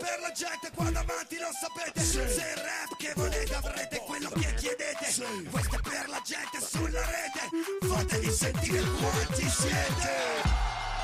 per la gente qua davanti, lo sapete. Se il rap che volete avrete quello che chiedete. Questo è per la gente sulla rete. Fatevi sentire quanti siete.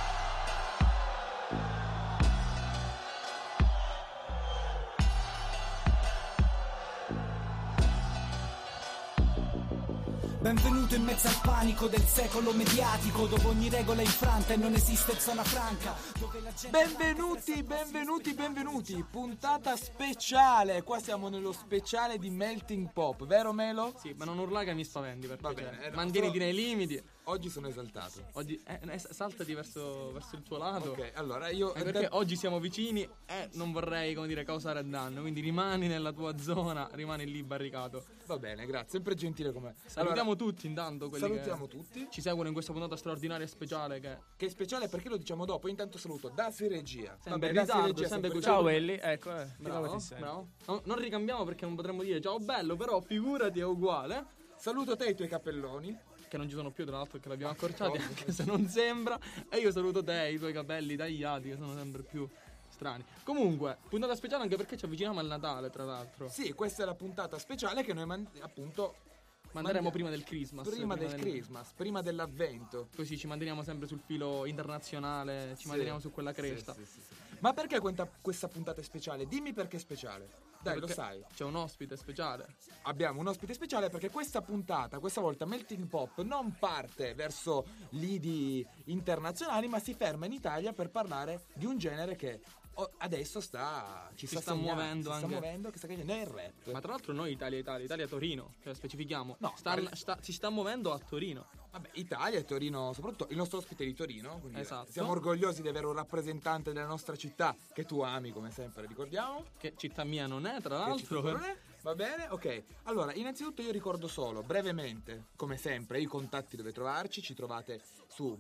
Benvenuto in mezzo al panico del secolo mediatico, dove ogni regola è infranta e non esiste zona franca, dove la gente... Benvenuti, puntata speciale. Qua siamo nello speciale di Melting Pop, vero Melo? Sì, ma non urlare che mi spaventi, perché Va bene, mantieniti nei limiti. Oggi sono esaltato. Oggi saltati verso il tuo lato. Ok, allora io perché oggi siamo vicini e non vorrei, come dire, causare danno. Quindi rimani nella tua zona, rimani lì barricato. Va bene, grazie, sempre gentile com'è. Salutiamo tutti intanto quelli salutiamo che tutti. Ci seguono in questa puntata straordinaria e speciale che è speciale perché lo diciamo dopo. Intanto saluto Dasi Regia. Sempre in ritardo, sempre così. Ciao Elli, ecco, bravo. Non ricambiamo perché non potremmo dire ciao bello, però figurati è uguale. Saluto te e i tuoi cappelloni, che non ci sono più, tra l'altro, che l'abbiamo accorciati, anche se non sembra. E io saluto te, i tuoi capelli tagliati, che sono sempre più strani. Comunque, puntata speciale anche perché ci avviciniamo al Natale, tra l'altro. Sì, questa è la puntata speciale che noi appunto manderemo prima del Christmas. Prima dell'avvento. Così ci manteniamo sempre sul filo internazionale, ci manteniamo su quella cresta. Sì. Ma perché questa puntata è speciale? Dimmi perché è speciale. Dai, perché lo sai. C'è un ospite speciale. Abbiamo un ospite speciale perché questa puntata, questa volta Melting Pop, non parte verso lidi internazionali, ma si ferma in Italia per parlare di un genere che adesso si sta muovendo, che sta crescendo, è il rap. Ma tra l'altro noi Italia Torino, cioè specifichiamo. No, si sta muovendo a Torino. Vabbè, Italia e Torino, soprattutto il nostro ospite è di Torino, quindi esatto. Siamo orgogliosi di avere un rappresentante della nostra città che tu ami, come sempre ricordiamo. Che città mia non è, tra l'altro. Non è. Va bene? Ok. Allora, innanzitutto io ricordo solo, brevemente, come sempre, i contatti dove trovarci. Ci trovate su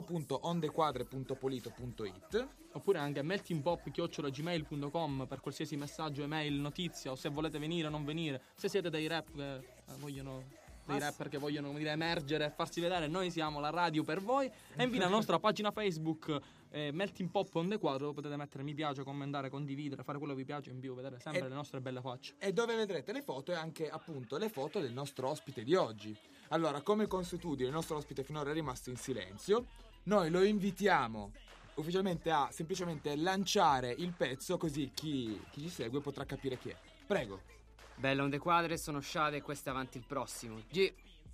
www.ondequadre.polito.it oppure anche meltingpop@gmail.com per qualsiasi messaggio, email, notizia, o se volete venire o non venire. Se siete dei rap che vogliono... dei rapper che vogliono, come dire, emergere e farsi vedere, noi siamo la radio per voi. E infine la nostra pagina Facebook Melting Pop on the Quadro, potete mettere mi piace, commentare, condividere, fare quello che vi piace, in più vedere sempre le nostre belle facce. E dove vedrete le foto e anche appunto le foto del nostro ospite di oggi. Allora, come consuetudine, il nostro ospite finora è rimasto in silenzio. Noi lo invitiamo ufficialmente a semplicemente lanciare il pezzo, così chi ci segue potrà capire chi è. Prego. Bella on the quadre, sono Shade e questo è avanti il prossimo. G.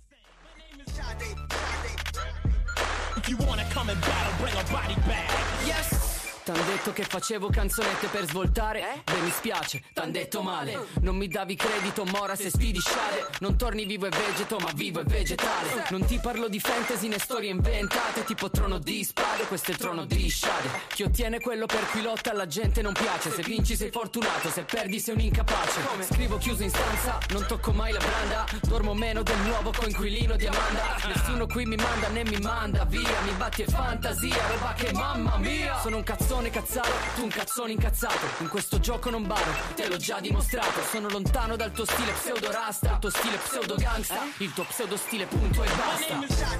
If you wanna come and battle, bring a body bag. Yes! T'han detto che facevo canzonette per svoltare? Beh, mi spiace, t'han detto male. Non mi davi credito, mora se sfidi Shade. Non torni vivo e vegeto, ma vivo e vegetale. Non ti parlo di fantasy né storie inventate, tipo trono di spade, questo è il trono di Shade. Chi ottiene quello per cui lotta alla gente non piace. Se vinci sei fortunato, se perdi sei un incapace. Scrivo chiuso in stanza, non tocco mai la branda. Dormo meno del nuovo coinquilino di Amanda. Nessuno qui mi manda né mi manda via. Mi batti è fantasia, roba che mamma mia. Sono un cazzone cazzato, tu un cazzone incazzato. In questo gioco non baro, te l'ho già dimostrato. Sono lontano dal tuo stile pseudo rasta, il tuo stile pseudo gangsta, il tuo pseudo stile punto e basta.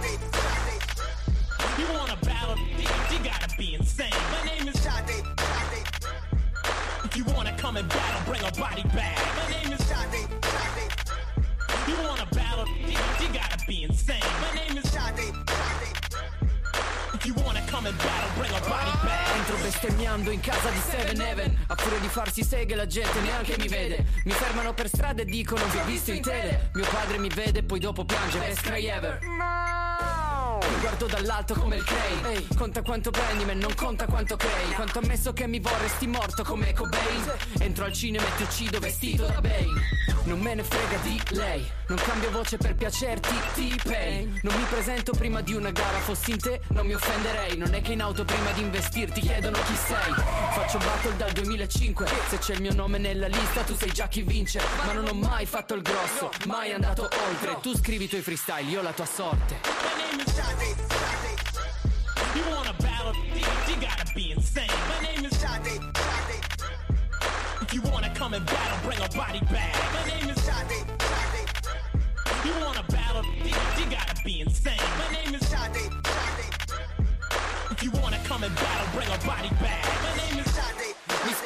You wanna battle, you gotta be insane. My name is Shade. If you wanna come and battle, bring a body bag. My name is Shade. You wanna battle, you gotta be insane. My name is Shade. If you wanna come and battle, bring a body bag. Entro bestemmiando in casa di Seven Heaven. A furia di farsi seghe la gente neanche mi vede. Mi fermano per strada e dicono vi ho visto in tele. Mio padre mi vede e poi dopo piange. Best cry ever. Mi guardo dall'alto come il Crane. Ehi, conta quanto prendi ma non conta quanto crei. Quanto ammesso che mi vorresti morto come Cobain. Entro al cinema e ti uccido vestito da Bane. Non me ne frega di lei. Non cambio voce per piacerti, T-Pain. Non mi presento prima di una gara, fossi in te non mi offenderei. Non è che in auto prima di investirti chiedono chi sei. Faccio battle dal 2005. Se c'è il mio nome nella lista tu sei già chi vince. Ma non ho mai fatto il grosso, mai andato oltre. Tu scrivi i tuoi freestyle, io la tua sorte. My name is Shade. You wanna battle, you gotta be insane. My name is Shade. If you wanna come and battle, bring a body bag. My name is Shade. You wanna battle, you gotta be insane. My name is Shade. If you wanna come and battle, bring a body bag. My name is Shade. Mi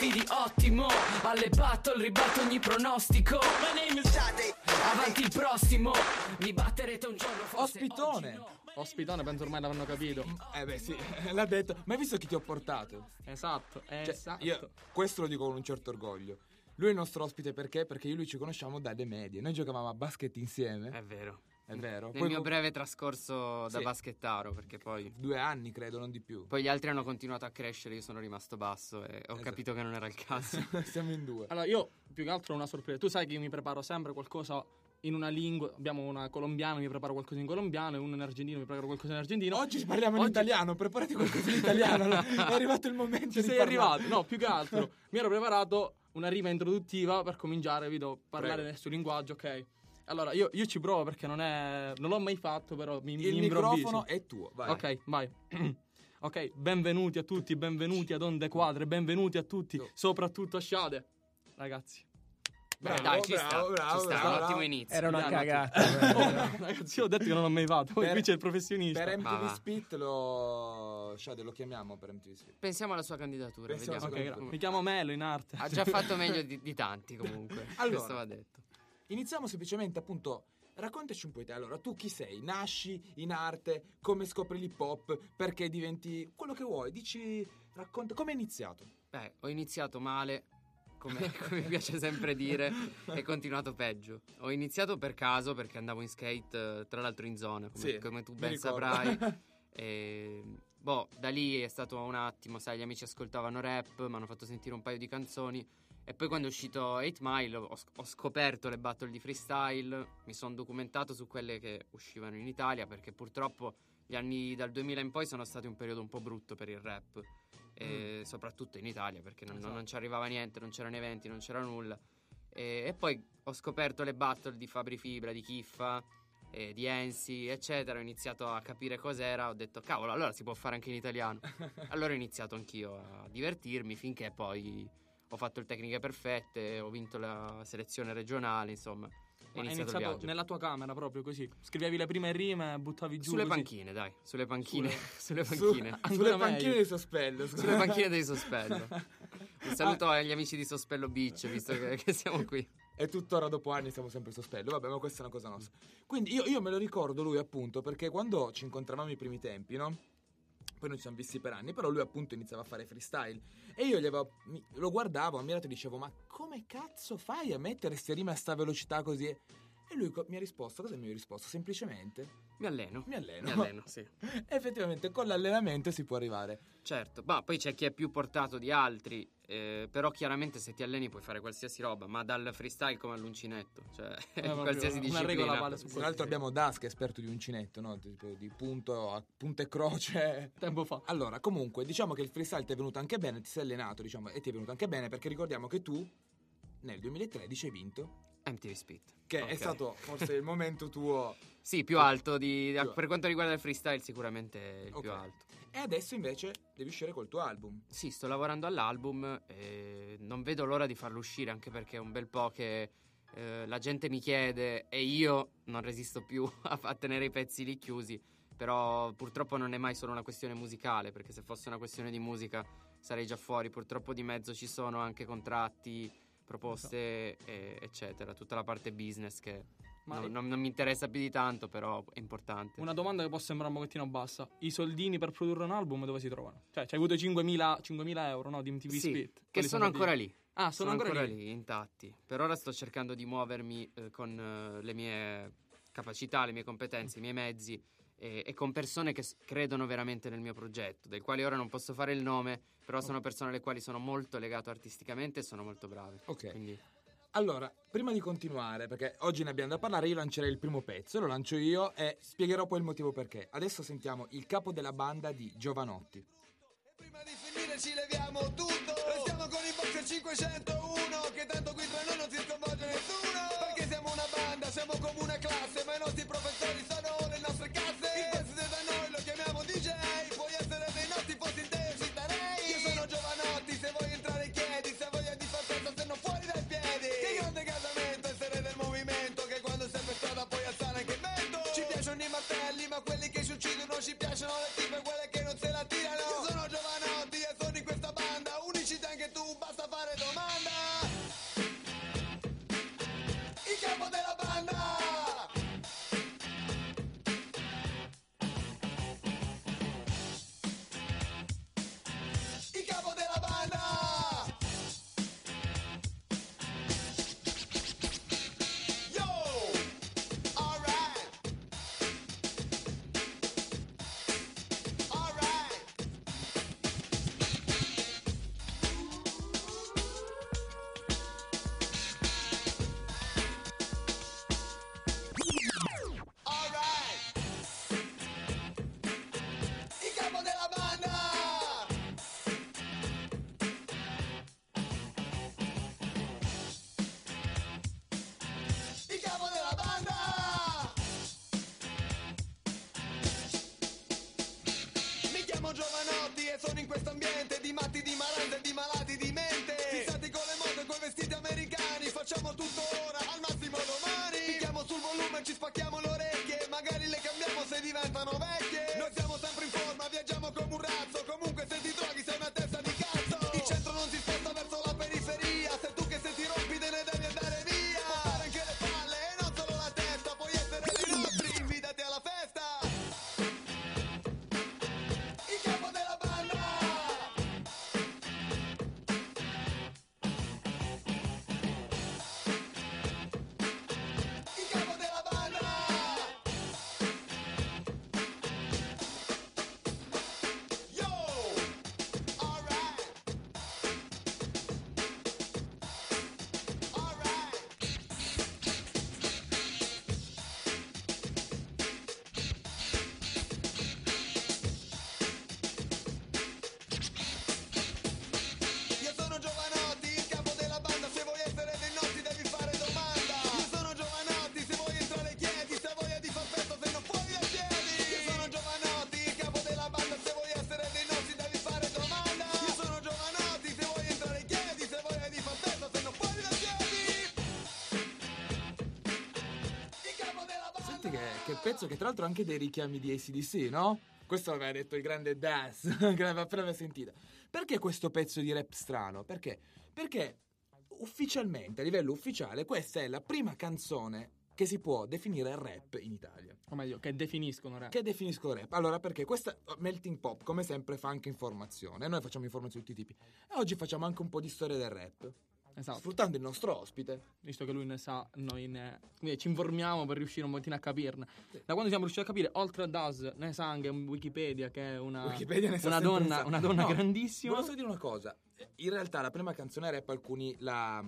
sfidi ottimo. Alle battle ribatto ogni pronostico. My name is Sade. Avanti il prossimo, mi batterete un giorno forse. Ospitone. oggi no. Ospitone, penso ormai l'avranno capito. Beh sì, l'ha detto. Ma hai visto chi ti ho portato? Esatto, Cioè, esatto. io questo lo dico con un certo orgoglio. Lui è il nostro ospite perché? Perché io e lui ci conosciamo dalle medie. Noi giocavamo a basket insieme. È vero. È vero. Nel mio breve trascorso da Sì. baschettaro, perché poi 2 anni credo, non di più. gli altri hanno continuato a crescere, io sono rimasto basso e ho capito che non era il caso. Siamo in 2. Allora, io più che altro ho una sorpresa. Tu sai che io mi preparo sempre qualcosa in una lingua. Abbiamo una colombiana, mi preparo qualcosa in colombiano, e uno in argentino, mi preparo qualcosa in argentino. Oggi parliamo in italiano, preparati qualcosa in italiano. Allora, è arrivato il momento Ci di sei parlare. arrivato? No, più che altro mi ero preparato una rima introduttiva per cominciare, vedo, parlare Prego. nel suo linguaggio, ok? Allora, io ci provo perché non l'ho mai fatto, però mi Il improvviso. microfono è tuo, vai. Ok, vai. Ok, benvenuti a tutti, benvenuti ad Onde Quadre, benvenuti a tutti, soprattutto a Shade. Ragazzi. Bravo, Dai, ci sta, bravo, ci sta, bravo. un ottimo inizio. Era una Dai, cagata. Oh, ragazzi, io ho detto che non l'ho mai fatto, poi Per- qui c'è il professionista. Per MTV Va. Spit Shade lo chiamiamo per MTV Spit. Pensiamo alla sua candidatura, Pensiamo vediamo. alla Ok, sua mi chiamo Melo in arte. Ha già fatto meglio di tanti comunque. Allora. Questo va detto. Iniziamo semplicemente appunto. Raccontaci un po' di te. Allora, tu chi sei? Nasci in arte? Come scopri l'hip hop? Perché diventi quello che vuoi? Dici, racconta, come è iniziato? Ho iniziato male, come mi piace sempre dire, e continuato peggio. Ho iniziato per caso perché andavo in skate, tra l'altro in zona, Sì, come tu mi ben ricordo. saprai. E, da lì è stato un attimo, sai, gli amici ascoltavano rap, mi hanno fatto sentire un paio di canzoni. E poi quando è uscito 8 Mile ho scoperto le battle di freestyle, mi sono documentato su quelle che uscivano in Italia, perché purtroppo gli anni dal 2000 in poi sono stati un periodo un po' brutto per il rap, e soprattutto in Italia, perché non ci arrivava niente, non c'erano eventi, non c'era nulla. E poi ho scoperto le battle di Fabri Fibra, di Kiffa, di Ensi, eccetera. Ho iniziato a capire cos'era, ho detto cavolo, allora si può fare anche in italiano. Allora ho iniziato anch'io a divertirmi, finché poi ho fatto il Tecniche Perfette, ho vinto la selezione regionale, insomma. È Hai iniziato il viaggio. nella tua camera proprio così. Scrivevi le prime rime, buttavi giù Sulle così. panchine, dai, sulle panchine. Sulle Su- panchine. sulle Ancora panchine meglio. di Sospello. scusa. Sulle panchine dei Sospello. Un saluto agli amici di Sospello Beach, visto che siamo qui. E tuttora dopo anni siamo sempre Sospello. Vabbè, ma questa è una cosa nostra. Quindi io me lo ricordo lui appunto perché quando ci incontravamo i primi tempi, no? Poi non ci siamo visti per anni, però lui appunto iniziava a fare freestyle e io lo guardavo ammirato e dicevo ma come cazzo fai a mettere ste rime a sta velocità così? E lui mi ha risposto, cosa mi ha risposto? Semplicemente Mi alleno. mi alleno. Mi alleno, sì. Effettivamente con l'allenamento si può arrivare. Certo, ma poi c'è chi è più portato di altri, però chiaramente se ti alleni puoi fare qualsiasi roba, ma dal freestyle come all'uncinetto, cioè proprio qualsiasi una disciplina. regola vale su Tra questo. l'altro abbiamo Das che è esperto di uncinetto, no? Tipo di punto a punto e croce. Tempo fa. Allora, comunque, diciamo che il freestyle ti è venuto anche bene, ti sei allenato, diciamo, e ti è venuto anche bene perché ricordiamo che tu nel 2013 hai vinto, MTV Spit. che Ok. è stato forse il momento tuo. Sì, più alto Più- per quanto riguarda il freestyle sicuramente il più Ok. alto. E adesso invece devi uscire col tuo album. Sì, sto lavorando all'album e non vedo l'ora di farlo uscire, anche perché è un bel po' che la gente mi chiede e io non resisto più a tenere i pezzi lì chiusi. Però purtroppo non è mai solo una questione musicale, perché se fosse una questione di musica sarei già fuori. Purtroppo di mezzo ci sono anche contratti, proposte, eccetera. Tutta la parte business che Ma non mi interessa più di tanto, però è importante. una domanda che può sembrare un pochettino bassa. I soldini per produrre un album dove si trovano? Cioè, c'hai avuto 5.000 euro, no, di MTV Sì, Spit. che Quelli sono ancora lì. Ah, sono ancora lì. intatti. Per ora sto cercando di muovermi con le mie capacità, le mie competenze, i miei mezzi e con persone che credono veramente nel mio progetto, dei quali ora non posso fare il nome, però sono persone alle quali sono molto legato artisticamente e sono molto brave. Ok. Quindi Allora, prima di continuare, perché oggi ne abbiamo da parlare, io lancerei il primo pezzo, lo lancio io e spiegherò poi il motivo perché. Adesso sentiamo il capo della banda di Giovanotti. Prima di finire ci leviamo tutto. Restiamo con i boxer 501, che tanto qui tra noi non si sconvolge nessuno. Perché siamo una banda, siamo come una classe, ma i nostri professori sono le nostre casse. Il preside da noi lo chiamiamo DJ, puoi essere dei nostri, fossi in te ci starei. Io sono Giovanotti, se vuoi entrare chiedi, se hai voglia di far festa se non fuori dai piedi. Che grande casamento essere del movimento, che quando sei per strada puoi alzare anche il vento. Ci piacciono i martelli, ma quelli che ci uccidono, ci piacciono le tipe, quelle che non se la tirano. Io sono Giovanotti e sono in questa banda, unicita anche tu, basta fare senti che pezzo che tra l'altro ha anche dei richiami di AC/DC, no? Questo aveva detto il grande Das, che l'aveva appena sentita. Perché questo pezzo di rap strano? Perché ufficialmente, a livello ufficiale, questa è la prima canzone che si può definire rap in Italia. O meglio, che definiscono rap. Che definiscono rap. Allora, perché questa Melting Pop, come sempre, fa anche informazione. Noi facciamo informazioni di tutti i tipi. E oggi facciamo anche un po' di storia del rap. Esatto. Sfruttando il nostro ospite. Visto che lui ne sa, noi quindi ci informiamo per riuscire un pochettino a capirne. Da quando siamo riusciti a capire, oltre a Das, ne sa anche un Wikipedia, che è una donna grandissima. Volevo solo dire una cosa. In realtà la prima canzone rap alcuni la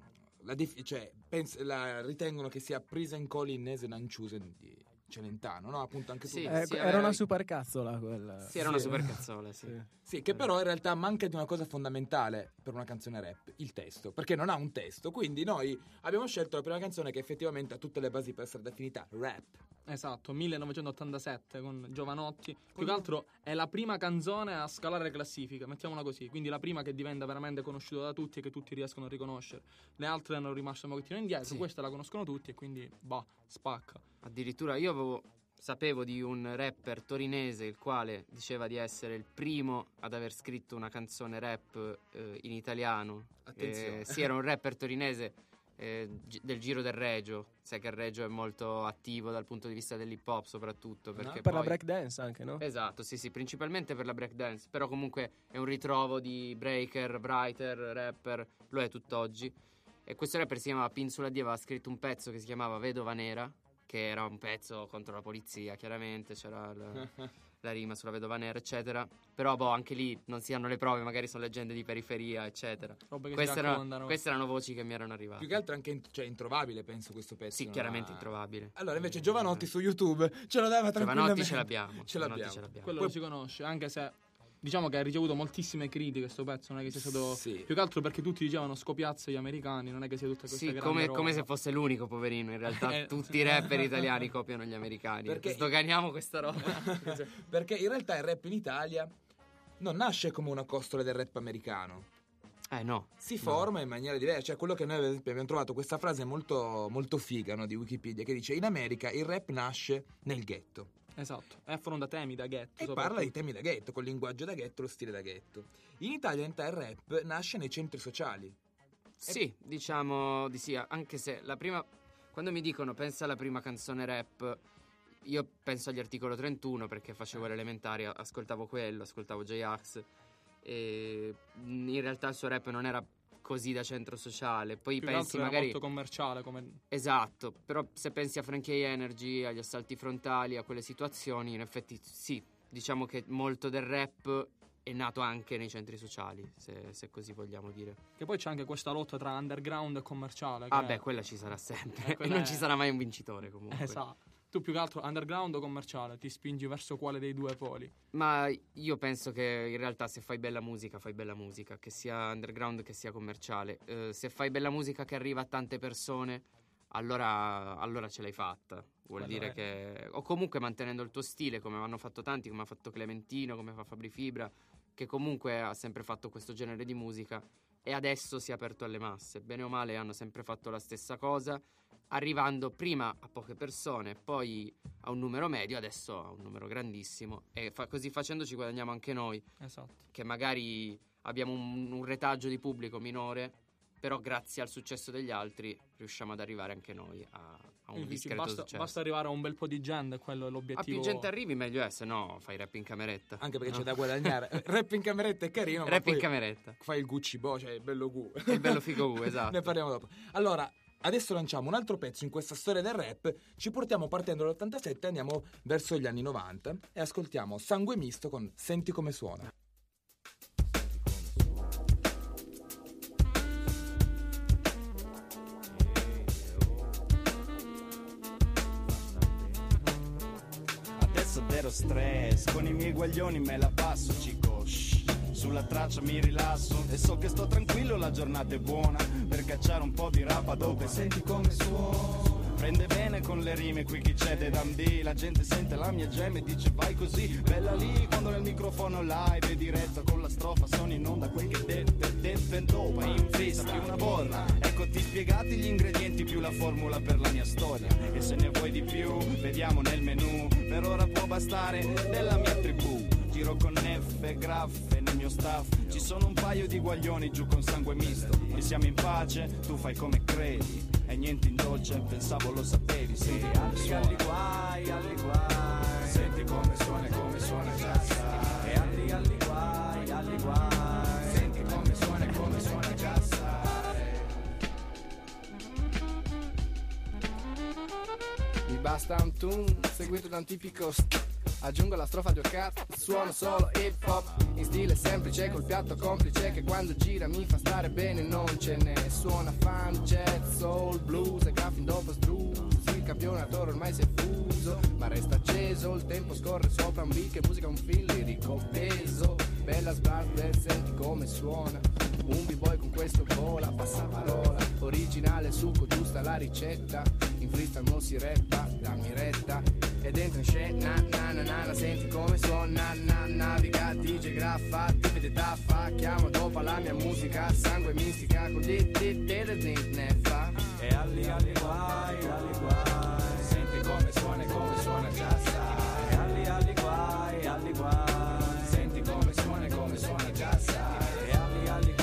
ritengono che sia Prisen Collinese Nanciusen di Celentano, no? Appunto anche tu. Sì, era una supercazzola quella. Sì, era una supercazzola, sì. Sì, che però in realtà manca di una cosa fondamentale per una canzone rap, il testo, perché non ha un testo. Quindi noi abbiamo scelto la prima canzone che effettivamente ha tutte le basi per essere definita rap. Esatto, 1987 con Giovanotti. Più che altro è la prima canzone a scalare le classifiche, mettiamola così. Quindi la prima che diventa veramente conosciuta da tutti e che tutti riescono a riconoscere. Le altre hanno rimasto un pochettino indietro, sì. Questa la conoscono tutti e quindi spacca. Addirittura io sapevo di un rapper torinese il quale diceva di essere il primo ad aver scritto una canzone rap in italiano. Attenzione. Sì, era un rapper torinese del Giro del Regio. Sai che il Regio è molto attivo dal punto di vista dell'hip hop soprattutto perché per la breakdance anche, no? Esatto, sì, principalmente per la breakdance. Però comunque è un ritrovo di breaker, writer, rapper. Lo è tutt'oggi. E questo rapper si chiamava Pinsula D, aveva scritto un pezzo che si chiamava Vedova Nera, che era un pezzo contro la polizia, chiaramente c'era la rima sulla vedova nera, eccetera. Però anche lì non si hanno le prove, magari sono leggende di periferia, eccetera. Queste erano voci che mi erano arrivate. Più che altro anche introvabile, penso, questo pezzo. Sì, chiaramente introvabile. Allora invece Giovanotti su YouTube ce lo dava tranquillamente. Giovanotti ce l'abbiamo. Quello lo si conosce, anche se diciamo che ha ricevuto moltissime critiche questo pezzo, non è che sia stato più che altro perché tutti dicevano scopiazza gli americani, non è che sia tutta questa grande roba. Come se fosse l'unico, poverino, in realtà tutti i rapper italiani copiano gli americani. Perché sdoganiamo questa roba. Perché in realtà il rap in Italia non nasce come una costola del rap americano. No. Si forma in maniera diversa. Cioè quello che noi ad esempio abbiamo trovato, questa frase molto, molto figa, no, di Wikipedia, che dice: in America il rap nasce nel ghetto. Esatto, e affronta temi da ghetto. E parla di temi da ghetto, col linguaggio da ghetto, lo stile da ghetto. In Italia in realtà il rap nasce nei centri sociali. Sì, diciamo di sì, anche se la prima, quando mi dicono pensa alla prima canzone rap, io penso agli Articolo 31 perché facevo l'elementare, ascoltavo J-Ax e in realtà il suo rap non era così da centro sociale. Poi più pensi era magari molto commerciale come... Esatto, però se pensi a Frankie Energy, agli assalti frontali, a quelle situazioni, in effetti sì, diciamo che molto del rap è nato anche nei centri sociali, se così vogliamo dire. Che poi c'è anche questa lotta tra underground e commerciale. Quella ci sarà sempre e non ci sarà mai un vincitore comunque. Esatto. Tu più che altro underground o commerciale ti spingi verso quale dei due poli? Ma io penso che in realtà se fai bella musica, che sia underground che sia commerciale. Se fai bella musica che arriva a tante persone, allora ce l'hai fatta. Vuol dire che... O comunque mantenendo il tuo stile, come hanno fatto tanti, come ha fatto Clementino, come fa Fabri Fibra, che comunque ha sempre fatto questo genere di musica e adesso si è aperto alle masse. Bene o male hanno sempre fatto la stessa cosa, arrivando prima a poche persone, poi a un numero medio, adesso a un numero grandissimo e così facendo ci guadagniamo anche noi. Esatto. Che magari abbiamo un retaggio di pubblico minore, però grazie al successo degli altri riusciamo ad arrivare anche noi a un discreto successo. Basta arrivare a un bel po' di gente, quello è l'obiettivo. A più gente arrivi meglio è, se no fai rap in cameretta. Anche perché c'è da guadagnare. Rap in cameretta è carino, rap in cameretta. Fai il Gucci cioè il bello Gu. Il bello figo Gu, esatto. Ne parliamo dopo. Allora, adesso lanciamo un altro pezzo in questa storia del rap. Ci portiamo partendo dall'87, andiamo verso gli anni 90 e ascoltiamo Sangue Misto con Senti come suona. Zero stress, con i miei guaglioni me la passo, cico. Sulla traccia mi rilasso e so che sto tranquillo, la giornata è buona per cacciare un po' di rapa dove senti come suona. prende bene con le rime, qui chi c'è D, la gente sente la mia gemme e dice vai così, bella lì quando nel microfono live e diretta con la strofa sono in onda quel che detto e dopo in fissa più una bolla. Ecco ti spiegati gli ingredienti più la formula per la mia storia, e se ne vuoi di più vediamo nel menù, per ora può bastare della mia tribù. Giro con neffe, graffe nel mio staff, ci sono un paio di guaglioni giù con sangue misto, e siamo in pace, tu fai come credi, e niente in dolce, pensavo lo sapevi, sì, alli guai, senti come suona già sai, e alli guai, senti come suona già sai. Mi basta un tune seguito da un tipico aggiungo la strofa giocata, suono solo hip hop in stile semplice col piatto complice che quando gira mi fa stare bene, non ce ne suona funk, jazz, soul, blues e caffè dopo struz. Il campionato ormai si è fuso ma resta acceso, il tempo scorre sopra un beat, che musica un film lirico peso, bella sbarde, senti come suona, un b-boy con questo vola, passa parola, originale succo, giusta la ricetta, in freestyle mo si reppa, dammi retta, ed entra in scena, na, senti come suona, naviga, DJ graffa, tipi di taffa, chiamo dopo la mia musica, sangue mistica, con ne fa. E alli guai, senti come suona già sai, e alli guai, senti come suona già sai, e alli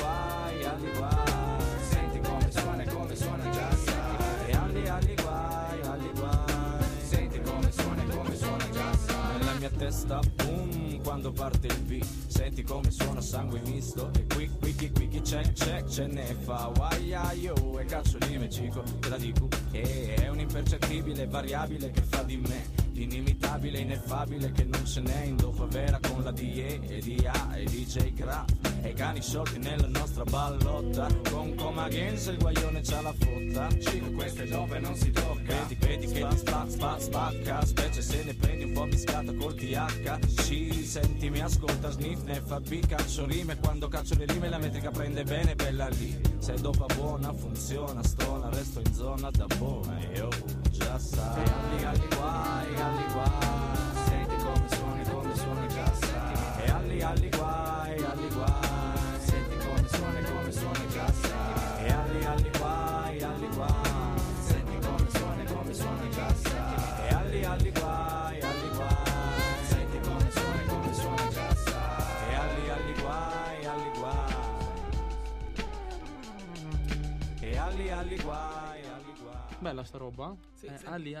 guai, senti come suona già sai, e alli guai, senti come suona già sai. Nella mia testa boom quando parte il beat, senti come suona sangue misto, e qui chi check ce ne fa, io e cazzo rime cico, te la dico, è un impercettibile variabile che fa di me l'inimitabile, ineffabile che non ce n'è in dopo vera con la DE e DA e DJ Craft e i cani sciolti nella nostra ballotta con Come Again se il guaglione c'ha la fotta, cico queste dope non si tocca, vedi che ti spacca, specie se ne prendi un po' mischiata col TH, sì, senti mi ascolta, sniff ne fa B, caccio rime, quando caccio le rime la metrica prende bene, bella lì, se dopa buona funziona, stona, resto in zona da buona, io già sai, e alli guai, senti come suona già sai, e alli guai, senti come suona già sai, e alli guai, senti come suona già sai, e alli guai, senti come suona già sai, e alli guai, e alli guai. Bella sta roba? Sì. Alli,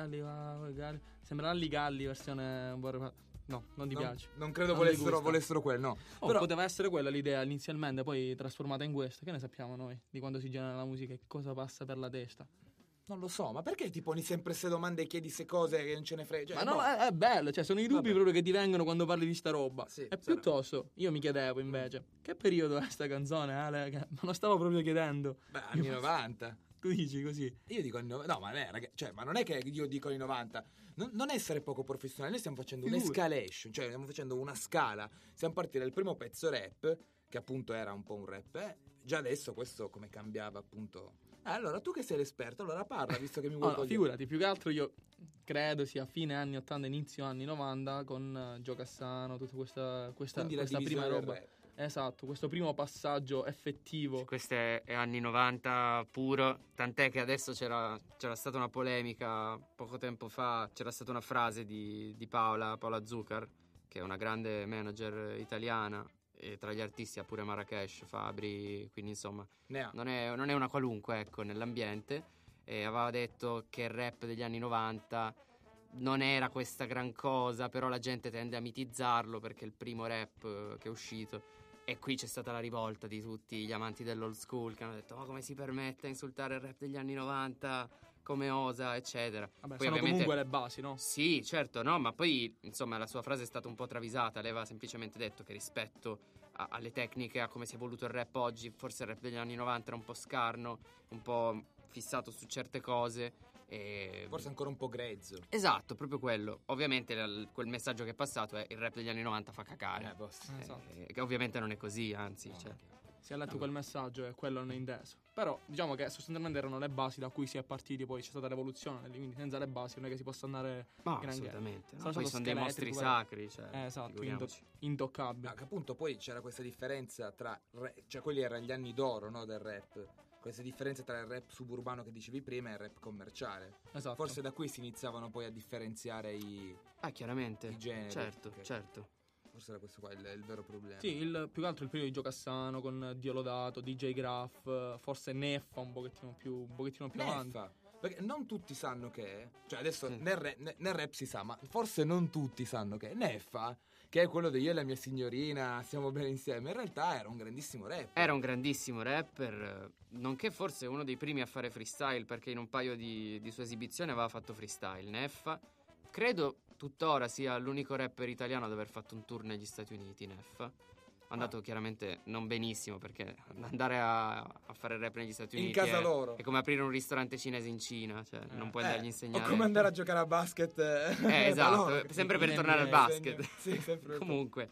sembra Alli Galli versione no, non ti piace. Non credo Non mi gusta. volessero quello, no. Però poteva essere quella l'idea inizialmente, poi trasformata in questa. Che ne sappiamo noi di quando si genera la musica e cosa passa per la testa? Non lo so, ma perché ti poni sempre queste domande e chiedi queste cose che non ce ne frega? Ma no, è bello, cioè sono i dubbi proprio che ti vengono quando parli di sta roba. Sì, e piuttosto, io mi chiedevo invece, che periodo è sta canzone, Ale? Che me lo stavo proprio chiedendo. Beh, anni 90. Tu dici così? Io dico anni 90. No, ma ma non è che io dico anni 90. Non essere poco professionali. Noi stiamo facendo un'escalation, cioè stiamo facendo una scala. Siamo partiti dal primo pezzo rap, che appunto era un po' un rap. Già adesso questo come cambiava appunto. Allora, tu che sei l'esperto, allora parla, visto che mi vuoi togliere. Figurati, più che altro io credo sia fine anni 80, inizio anni 90 con Gio Cassano, tutta questa prima roba. Rap. Esatto, questo primo passaggio effettivo. Questo è anni 90 puro, tant'è che adesso c'era stata una polemica poco tempo fa, c'era stata una frase di Paola Zucker, che è una grande manager italiana, e tra gli artisti ha pure Marrakesh, Fabri, quindi insomma non è una qualunque, ecco, nell'ambiente, e aveva detto che il rap degli anni 90 non era questa gran cosa, però la gente tende a mitizzarlo perché è il primo rap che è uscito. E qui c'è stata la rivolta di tutti gli amanti dell'old school che hanno detto come si permette a insultare il rap degli anni 90, come osa, eccetera. Vabbè, poi sono comunque le basi, no? Sì, certo, no, ma poi insomma la sua frase è stata un po' travisata. Lei aveva semplicemente detto che rispetto alle tecniche, a come si è evoluto il rap oggi, forse il rap degli anni 90 era un po' scarno, un po' fissato su certe cose. Forse ancora un po' grezzo. Esatto, proprio quello. Ovviamente quel messaggio che è passato è il rap degli anni 90 fa cacare. Esatto. Che ovviamente non è così, anzi, No, cioè, Si è letto quel messaggio e quello non è inteso. Però diciamo che sostanzialmente erano le basi da cui si è partiti, poi c'è stata l'evoluzione, quindi senza le basi non è che si possa andare assolutamente. Poi sono dei mostri sacri, cioè, esatto, intoccabili. Che appunto poi c'era questa differenza tra cioè quelli erano gli anni d'oro, no, del rap. Questa differenza tra il rap suburbano che dicevi prima e il rap commerciale. Esatto. Forse da qui si iniziavano poi a differenziare i generi. Certo. Forse era questo qua il vero problema. Sì, più che altro il periodo di Gio Cassano con Dio Lodato, DJ Graph, forse Neffa un pochettino più avanti. Perché non tutti sanno che, cioè adesso nel rap si sa, ma forse non tutti sanno che Neffa, che è quello di Io e la mia signorina, stiamo bene insieme, in realtà era un grandissimo rapper. Era un grandissimo rapper, nonché forse uno dei primi a fare freestyle, perché in un paio di sue esibizioni aveva fatto freestyle. Neffa, credo tuttora sia l'unico rapper italiano ad aver fatto un tour negli Stati Uniti. Neffa andato chiaramente non benissimo, perché andare a fare rap negli Stati Uniti in casa loro è come aprire un ristorante cinese in Cina, cioè non puoi andargli a insegnare. O come andare a giocare a basket. Esatto, sempre per tornare al basket. Sì, sempre. Comunque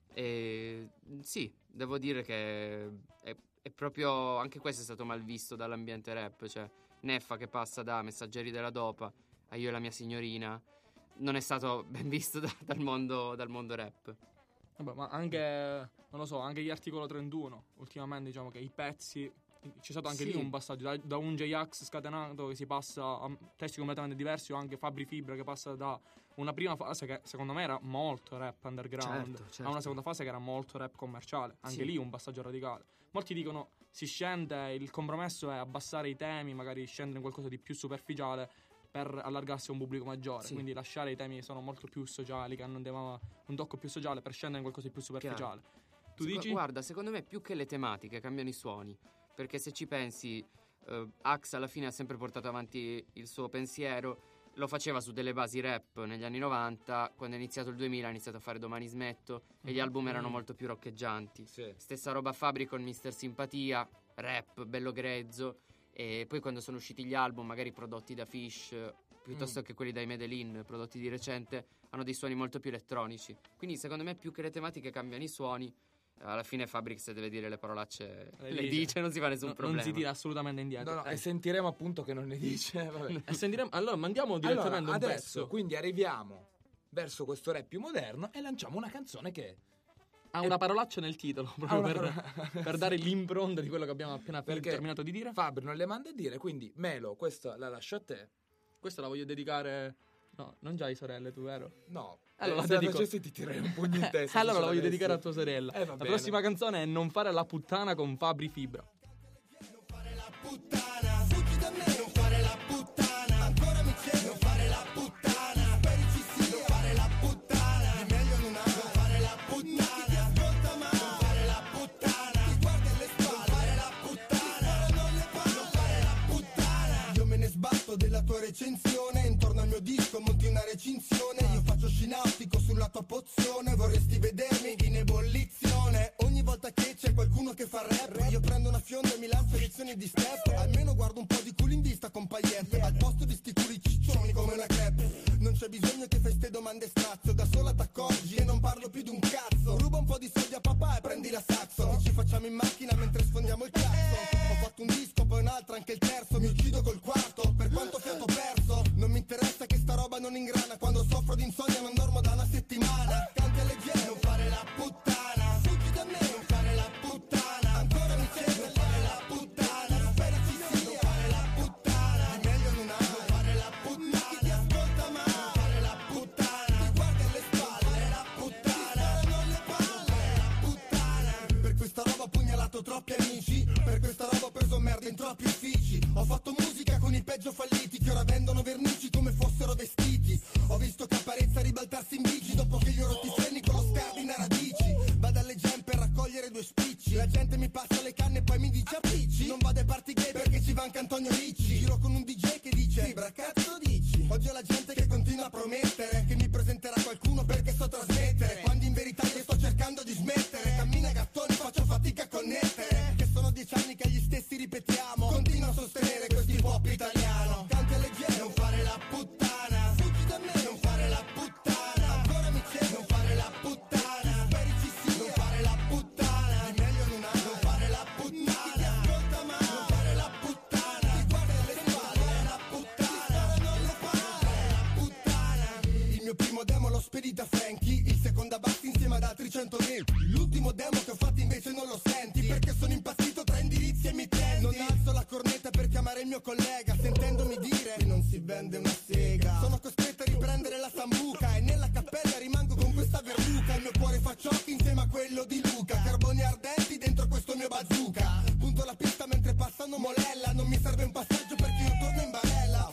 sì, devo dire che è proprio, anche questo è stato mal visto dall'ambiente rap, cioè Neffa che passa da Messaggeri della Dopa a Io e la mia signorina non è stato ben visto dal mondo rap. Vabbè, ma anche, non lo so, anche gli Articolo 31, ultimamente diciamo che i pezzi, c'è stato anche lì un passaggio, da un J-Ax scatenato che si passa a testi completamente diversi, o anche Fabri Fibra che passa da una prima fase che secondo me era molto rap underground, certo. a una seconda fase che era molto rap commerciale, anche lì un passaggio radicale. Molti dicono si scende, il compromesso è abbassare i temi, magari scendere in qualcosa di più superficiale per allargarsi a un pubblico maggiore, quindi lasciare i temi che sono molto più sociali, che hanno un tocco più sociale, per scendere in qualcosa di più superficiale. Tu dici? Guarda, secondo me più che le tematiche cambiano i suoni, perché se ci pensi Axe alla fine ha sempre portato avanti il suo pensiero, lo faceva su delle basi rap negli anni 90, quando è iniziato il 2000 ha iniziato a fare Domani smetto e gli album erano molto più roccheggianti. Stessa roba Fabri con Mister Simpatia, rap bello grezzo. E poi quando sono usciti gli album, magari prodotti da Fish, piuttosto che quelli dai Medellin, prodotti di recente, hanno dei suoni molto più elettronici. Quindi secondo me più che le tematiche cambiano i suoni. Alla fine Fabric, se deve dire le parolacce, le dice, non si fa nessun problema. Non si tira assolutamente indietro. No, e sentiremo appunto che non ne dice. Vabbè. E sentiremo, allora mandiamo direttamente un pezzo. Quindi arriviamo verso questo rap più moderno e lanciamo una canzone che ha una parolaccia nel titolo, proprio per dare l'impronta di quello che abbiamo appena terminato di dire. Fabri non le manda a dire, quindi Melo, questa la lascio a te. Questa la voglio dedicare. No, non già ai sorelle, tu, vero? No. Allora se la facessi ti tirerei un pugno in testa. Allora la voglio dedicare a tua sorella. La prossima canzone è Non fare la puttana con Fabri Fibra. Non fare la puttana, fuggi da me, non fare la puttana. Ancora mi c'è, non fare la puttana. Speri ci sia, non fare la puttana. Di meglio non ha, non fare la puttana. Ti ascolta ma, non fare la puttana. Ti guarda alle spalle, non fare la puttana. Non le palle, non fare la puttana. Io me ne sbatto della tua recensione. Intorno al mio disco monti una recinzione. Io faccio scinastico sulla tua pozione. Vorresti vedermi in ebollizione. Ogni volta che c'è qualcuno che fa rap, io prendo una fionda e mi lancio lezioni di step. Almeno guardo un po' di culo in vista con pagliette, al posto di sti culi ciccioni come una crepe. Non c'è bisogno che fai ste domande strazio, da sola t'accorgi e non parlo più di un cazzo. Ruba un po' di soldi a papà e prendi la saxo, e ci facciamo in macchina mentre sfondiamo il cazzo. Ho fatto un disco, poi un altro, anche il terzo. Mi uccido col quarto, per quanto fiato perso. Non mi interessa che sta roba non ingrana. Quando soffro di insonnia non dormo da una settimana. Canti alle gente, non fare la puttana. Fuggi da me, non fare la puttana. Ancora mi c'è, non fare la puttana. Speri ci sia, non fare la puttana. Di meglio non ha, non fare la puttana. Chi ti ascolta ma, non fare la puttana. Ti guarda alle spalle, la puttana. Non le palle, la puttana. Per questa roba ho pugnalato troppi amici. Per questa roba ho preso merda in troppi uffici. Ho fatto musica con i peggio falliti, che ora vendono vernici come fossero vestiti. Ho visto Caparezza ribaltarsi in bici dopo che gli ho rotti i freni con lo scardine a radici. Vado alle gem per raccogliere 2 spicci. La gente mi passa le canne e poi mi dice appicci. Non vado ai party gay perché ci va anche Antonio Ricci. Giro con un DJ che dice Fibra, cazzo dici? Oggi ho la gente che continua a promettere che mi presenterà qualcuno perché so trasmettere, quando in verità io sto cercando di smettere. Cammina gattoni, faccio fatica a connettere, che sono 10 anni che gli stessi ripetiamo. Continua a sostenere questo hip hop italiano. Canti alle gente, non fare la puttana. Fuggi da me, non fare la puttana. Ancora mi c'è, non fare la puttana. Speri ci sia, non fare la puttana. Di meglio non ha, non fare la spedita Frankie, il secondo a bassi insieme ad altri 100.000. L'ultimo demo che ho fatto invece non lo senti, perché sono impazzito tra indirizzi e emittenti. Non alzo la cornetta per chiamare il mio collega, sentendomi dire che non si vende una sega. Sono costretto a riprendere la sambuca e nella cappella rimango con questa verruca. Il mio cuore fa ciocco insieme a quello di Luca, carboni ardenti dentro questo mio bazooka. Punto la pista mentre passano molella, non mi serve un passaggio perché io torno in barella.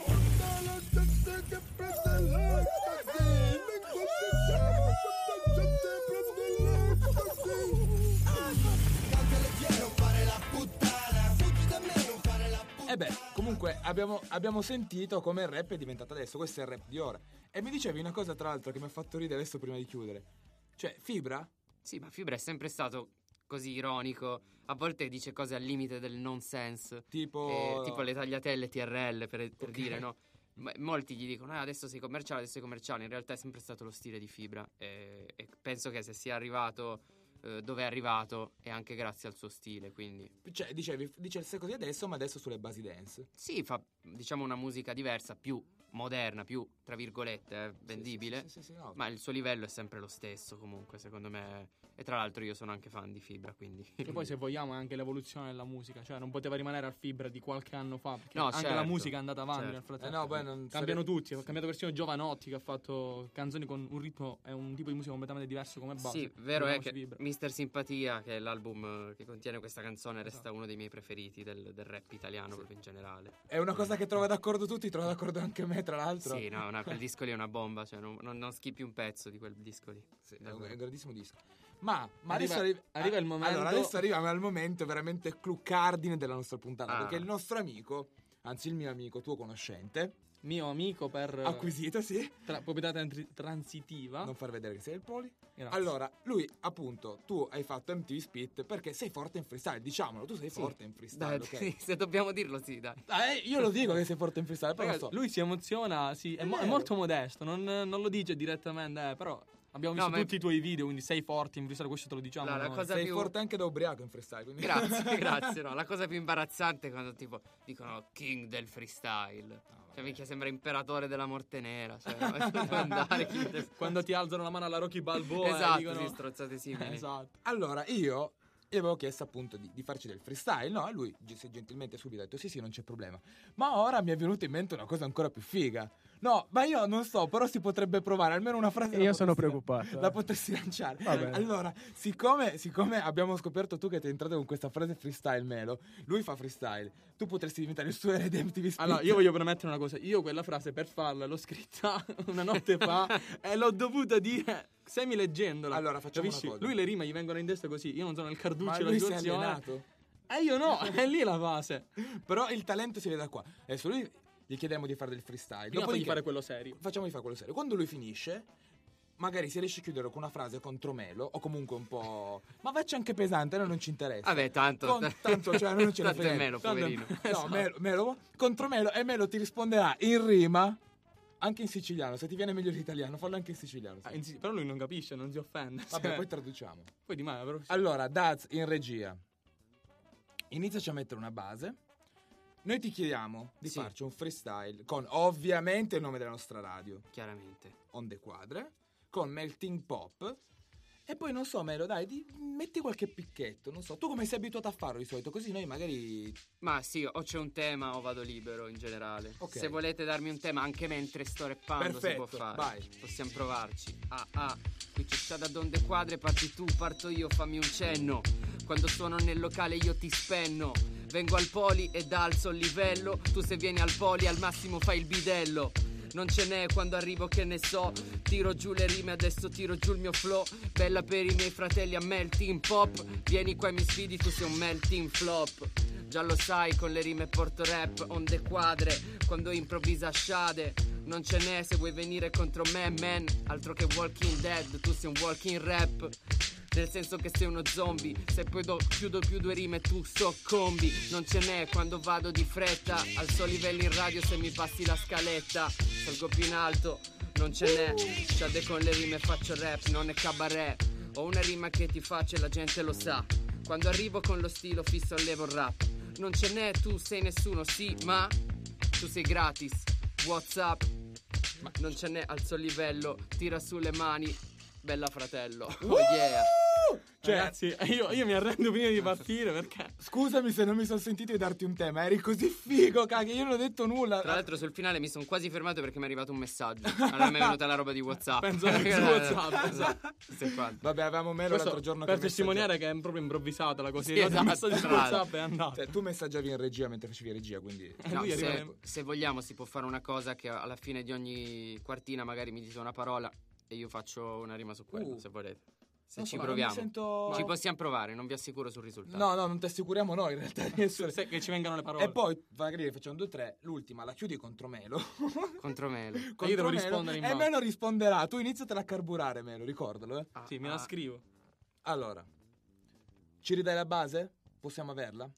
E beh, comunque abbiamo sentito come il rap è diventato adesso. Questo è il rap di ora. E mi dicevi una cosa tra l'altro che mi ha fatto ridere adesso prima di chiudere. Cioè, Fibra? Sì, ma Fibra è sempre stato così ironico. A volte dice cose al limite del nonsense, tipo le tagliatelle TRL per Okay. dire, no? Molti gli dicono adesso sei commerciale, in realtà è sempre stato lo stile di Fibra e penso che se sia arrivato dove è arrivato è anche grazie al suo stile, quindi Cioè, dice il sé così adesso, ma adesso sulle basi dance. sì, fa diciamo una musica diversa, più moderna, più tra virgolette vendibile, Sì, no. ma il suo livello è sempre lo stesso comunque, secondo me. E tra l'altro io sono anche fan di Fibra, quindi E poi se vogliamo è anche l'evoluzione della musica, cioè non poteva rimanere al Fibra di qualche anno fa, perché No, anche certo, la musica è andata avanti certo. nel frattempo. No, poi non Cambiano sare- tutti, ho cambiato versione Giovanotti che ha fatto canzoni con un ritmo e un tipo di musica completamente diverso come base. sì, vero è Ricordiamoci che Fibra. Mister Simpatia, che è l'album che contiene questa canzone, resta uno dei miei preferiti del rap italiano proprio in generale. È una cosa che trova d'accordo tutti, trova d'accordo anche me, tra l'altro. Sì, no, quel disco lì è una bomba, cioè non schippi un pezzo di quel disco lì. Sì, è un grandissimo disco. Ma Arriva- adesso arriva il momento- Allora, adesso arriviamo al momento veramente clou cardine della nostra puntata. Ah. Perché il nostro amico, anzi il mio amico, tuo conoscente, Mio amico per acquisito, sì. proprietà transitiva. Non far vedere che sei il poli. Grazie. Allora, lui, appunto, tu hai fatto MTV Spit perché sei forte in freestyle, diciamolo, tu sei forte in freestyle, Dai, ok? sì, se dobbiamo dirlo, sì, dai. Io lo dico che sei forte in freestyle, però Ragazzi, non so. lui si emoziona, sì, è vero. molto modesto, non lo dice direttamente, però abbiamo No, visto ma- tutti i tuoi video, quindi sei forte in freestyle, questo te lo diciamo. La noi. cosa Sei più... forte anche da ubriaco in freestyle, quindi... Grazie, grazie, no. La cosa più imbarazzante è quando tipo dicono king del freestyle. Cioè, minchia, sembra imperatore della morte nera. Cioè, no, devo andare king del... Quando ti alzano la mano alla Rocky Balboa Esatto, e dicono... sì, strozzate simili. Esatto. Allora, io gli avevo chiesto appunto di farci del freestyle, no? E lui si è gentilmente subito detto sì, non c'è problema. Ma ora mi è venuta in mente una cosa ancora più figa. No, ma io non so, però si potrebbe provare almeno una frase. Io sono preoccupato. La potresti lanciare. Va bene. Allora, siccome abbiamo scoperto tu che ti è entrato con questa frase freestyle, Melo, lui fa freestyle, tu potresti diventare il suo erede MTV Spit. Allora, io voglio premettere una cosa. Io quella frase per farla l'ho scritta una notte fa e l'ho dovuta dire semi-leggendola. Allora, facciamo Capisci? una cosa. Lui le rima gli vengono in testa così. Io non sono il Carducci Ma della lui si è situazione. allenato. E io no, è lì la base. Però il talento si vede da qua. Adesso lui gli chiediamo di fare del freestyle. Prima fagli Dopodiché fare quello serio. facciamogli fare quello serio. Quando lui finisce, magari si riesce a chiudere con una frase contro Melo o comunque un po'... Ma faccia anche pesante, a noi non ci interessa. Vabbè, tanto Tanto, cioè, a noi non ce ne tanto frega. è Melo, Tanto- poverino. No, Melo contro Melo, e Melo ti risponderà in rima, anche in siciliano. Se ti viene meglio l'italiano, fallo anche in siciliano. sì. Però lui non capisce, non si offende. Vabbè, Cioè, poi traduciamo. poi di male, però... Allora, Daz in regia, iniziaci a mettere una base. Noi ti chiediamo di Sì. farci un freestyle con ovviamente il nome della nostra radio, Chiaramente. Onde Quadre, con Melting Pop. E poi non so, Melo, dai, metti qualche picchetto, non so. Tu come sei abituato a farlo di solito? Così noi magari... Ma sì, o c'è un tema o vado libero in generale. Ok. Se volete darmi un tema anche mentre sto rappando si Perfetto, può fare. vai. Possiamo provarci. Qui c'è Shada Donde Quadre, parti tu, parto io, fammi un cenno. Quando suono nel locale io ti spenno. Vengo al poli ed alzo il livello. Tu se vieni al poli al massimo fai il bidello. Non ce n'è quando arrivo che ne so. Tiro giù le rime, adesso tiro giù il mio flow. Bella per i miei fratelli a melting pop. Vieni qua e mi sfidi, tu sei un melting flop. Già lo sai, con le rime porto rap, onde quadre. Quando improvvisa Shade, non ce n'è se vuoi venire contro me, man. Altro che Walking Dead, tu sei un walking rap. Nel senso che sei uno zombie. Se poi chiudo più due rime tu soccombi. Non ce n'è quando vado di fretta. Al suo livello in radio se mi passi la scaletta. Salgo più in alto, non ce n'è. Shade con le rime faccio rap, non è cabaret. Ho una rima che ti faccio e la gente lo sa. Quando arrivo con lo stilo fisso allevo il rap. Non ce n'è, tu sei nessuno, sì, ma tu sei gratis. What's up? Non ce n'è, alzo il livello, tira su le mani, bella fratello. Oh yeah. Cioè, ragazzi, io mi arrendo prima di partire perché... Scusami se non mi sono sentito di darti un tema, eri così figo, caghi, io non ho detto nulla. Tra l'altro sul finale mi sono quasi fermato perché mi è arrivato un messaggio. Allora mi è venuta la roba di WhatsApp. Penso che su WhatsApp. Vabbè, avevamo Melo l'altro giorno per testimoniare che è proprio improvvisata la cosa. Sì, esatto, il messaggio su WhatsApp è andato. Cioè, tu messaggiavi in regia mentre facevi regia, quindi... No, se vogliamo si può fare una cosa che alla fine di ogni quartina magari mi dite una parola e io faccio una rima su quello, se volete. Se ci proviamo, ci possiamo provare, non vi assicuro sul risultato. No, non ti assicuriamo noi in realtà. Che ci vengano le parole. E poi magari facciamo 2-3, l'ultima la chiudi contro Melo. Contro Melo. Io devo rispondere in mano. E Melo risponderà, tu iniziatela a carburare Melo, ricordalo. Sì, me la scrivo. Allora, ci ridai la base? Possiamo averla?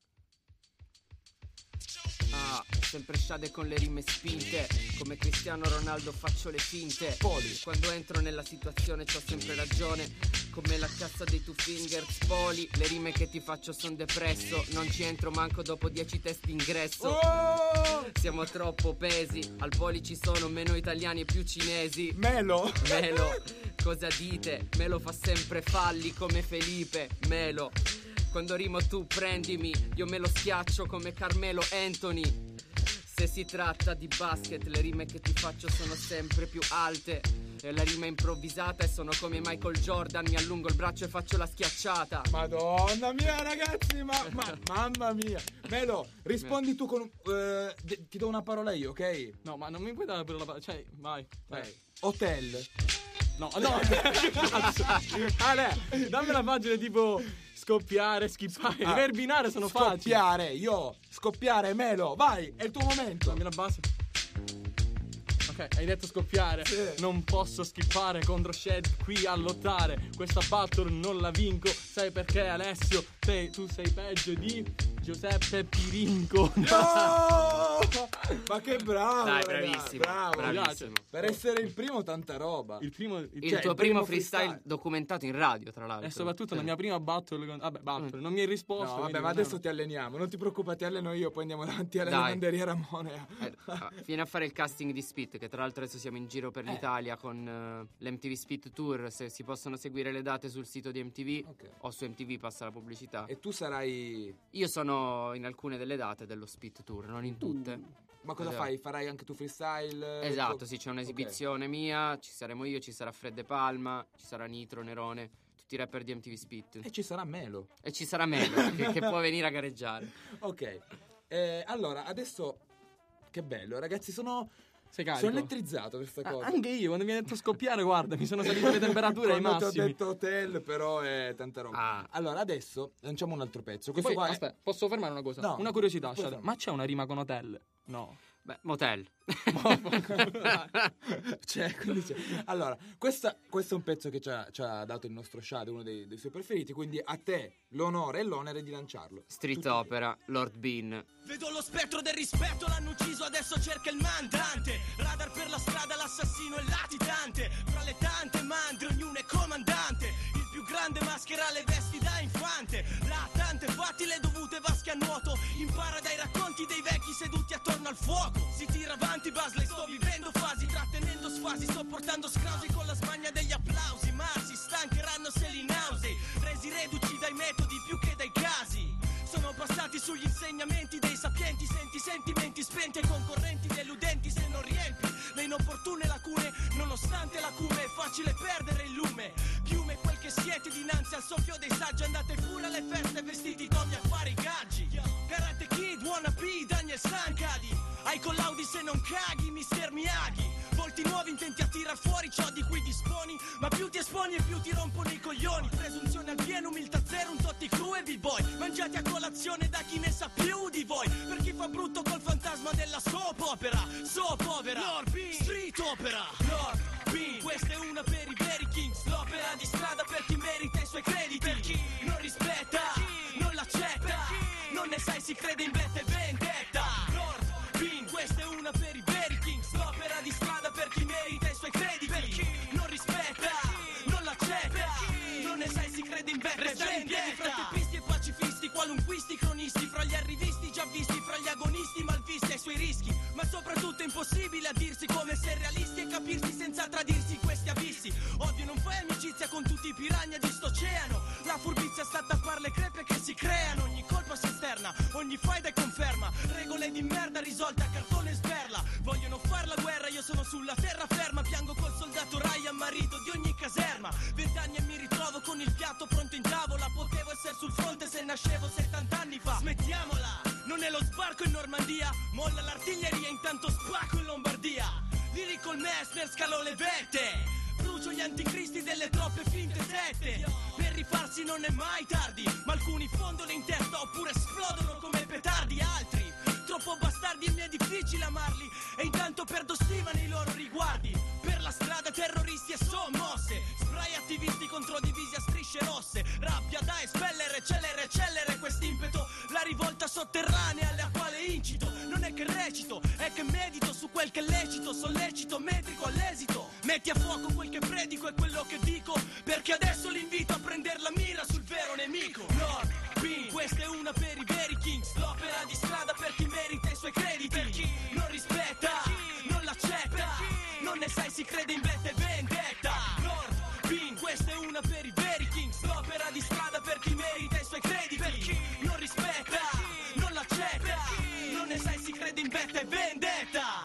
Sempre sciade con le rime spinte, come Cristiano Ronaldo faccio le finte. Poli, quando entro nella situazione c'ho sempre ragione, come la cazza dei Two Fingers Poli. Le rime che ti faccio son depresso, non ci entro manco dopo 10 test d'ingresso. Siamo troppo pesi, al Poli ci sono meno italiani e più cinesi. Melo, cosa dite? Melo fa sempre falli come Felipe. Melo, quando rimo tu prendimi, io me lo schiaccio come Carmelo Anthony. Se si tratta di basket, le rime che ti faccio sono sempre più alte. E la rima improvvisata e sono come Michael Jordan, mi allungo il braccio e faccio la schiacciata. Madonna mia ragazzi, mamma mia. Melo, rispondi tu con... ti do una parola io, ok? No, ma non mi puoi dare per la parola, cioè, vai. Hotel. No, Ale, dammi una pagina tipo... Scoppiare, skippare, i verbi in area sono facili. Scoppiare, Melo, vai, è il tuo momento. Dammi la base. Ok, hai detto scoppiare. Sì. Non posso skippare contro Shed qui a lottare. Questa battle non la vinco. Sai perché, Alessio? Tu sei peggio di Giuseppe Pirinco. No! Ma che bravo! Dai, bravissimo. Bravissimo. Per essere il primo, tanta roba. Il tuo primo freestyle documentato in radio, tra l'altro. E soprattutto la mia prima battle. Vabbè, non mi hai risposto. No, vabbè, ma adesso ti alleniamo. Non ti preoccupare, ti alleno io. Poi andiamo davanti alla lavanderia Ramonea. Vieni a fare il casting di Spit, che tra l'altro adesso siamo in giro per l'Italia con l'MTV Spit Tour. Se si possono seguire le date sul sito di MTV o su MTV passa la pubblicità. E tu sarai... Io sono in alcune delle date dello Spit Tour, non in tutte. Ma cosa fai? Farai anche tu freestyle? Esatto, sì, c'è un'esibizione mia, ci saremo io, ci sarà Fred De Palma, ci sarà Nitro, Nerone, tutti i rapper di MTV Spit. E ci sarà Melo. che può venire a gareggiare. Ok, allora adesso che bello, ragazzi, sono elettrizzato per questa cosa. Anche io, quando mi hai detto scoppiare, guarda, mi sono salite le temperature ai massimi. Quando ti ho detto hotel, però è tanta roba. Allora, adesso lanciamo un altro pezzo. Questo qua aspetta, posso fermare una cosa? No, una curiosità, ma c'è una rima con hotel? No. Beh, motel. Allora, questo è un pezzo che ci ha dato il nostro Shade, uno dei suoi preferiti, quindi a te l'onore e l'onere di lanciarlo. Street Opera, Lord Bean. Vedo lo spettro del rispetto, l'hanno ucciso, adesso cerca il mandante. Radar per la strada, l'assassino è latitante. Fra le tante mandre, ognuno è comandante. Il più grande maschera le vesti da infante. La tante fatti le dovute vasche a nuoto. Impara dai racconti dei vecchi seduti attorno al fuoco. Si tira avanti Basley, sto vivendo fasi, trattenendo sfasi, sto portando scrausi con la smania degli applausi. Ma si stancheranno se li nausei, resi reduci dai metodi più che dai casi. Sono passati sugli insegnamenti dei sapienti, senti sentimenti spenti e concorrenti deludenti se non riempi le inopportune lacune. Nonostante l'acume è facile perdere il lume. Piume è quel che siete dinanzi al soffio dei saggi. Andate pure alle feste vestiti con gli affari gaggi. Karate Kid, wannabe, Daniel Sankadi. Hai collaudi se non caghi, Mister Miyagi. Volti nuovi intenti a tirar fuori ciò di cui disponi. Ma più ti esponi e più ti rompono i coglioni. Presunzione al pieno, umiltà zero, un totti cru e b-boy. Mangiati a colazione da chi ne sa più di voi. Per chi fa brutto col fantasma della soap opera. Soap opera, Lord Bean, Street Opera, Lord Bean. Questa è una per i veri kings. L'opera di strada per chi merita i suoi crediti. Per chi non rispetta, non l'accetta, non ne sai, si crede in vetta e vendetta. Lord Bean, questa è una per i veri kings. L'opera di strada per chi merita i suoi crediti. Per chi non rispetta, non l'accetta, non ne sai, si crede in vetta e vendetta. Restare in piedi fra teppisti e pacifisti, qualunquisti cronisti, fra gli arrivisti già visti, fra gli agonisti malvisti ai suoi rischi, ma soprattutto impossibile a dirsi come essere realisti e capirsi senza tradirsi in questi abissi. Ovvio non fai amicizia con tutti i piranha di st'oceano. La furbizia sta a tappare le crepe che si creano. Ogni colpa si esterna, ogni faida è conferma. Regole di merda risolte a cartone e sberla. Vogliono far la guerra, io sono sulla terraferma. Piango col soldato Ryan, marito di ogni caserma. 20 anni e mi ritrovo con il piatto pronto in tavola. Potevo essere sul fronte se nascevo 70 anni fa. Smettiamola, non è lo sbarco in Normandia. Molla l'artiglieria, intanto spacco in Lombardia. Lirico il Messner, scalo le vette. Brucio gli anticristi delle troppe finte sette. Per rifarsi non è mai tardi, ma alcuni fondono in testa oppure esplodono come petardi. Altri, troppo bastardi e mi è difficile amarli. E intanto perdo stima nei loro riguardi. Per la strada terroristi e sommosse. Spray attivisti contro divisi a strisce rosse. Rabbia da espellere, celere quest'impeto. La rivolta sotterranea alla quale incito. Non è che recito, è che medito su quel che è lecito. Sollecito, metrico all'esito. Metti a fuoco quel che predico e quello che dico. Perché adesso l'invito a prendere la mira sul vero nemico. Lord Bean, questa è una per i veri kings. L'opera di strada per chi merita i suoi crediti. Per chi non rispetta, non l'accetta. Non ne sai, si crede in vetta e vendetta. Lord Bean, questa è una per i veri kings. L'opera di strada per chi merita i suoi crediti. Per chi non rispetta, non l'accetta. Non ne sai, si crede in vetta e vendetta.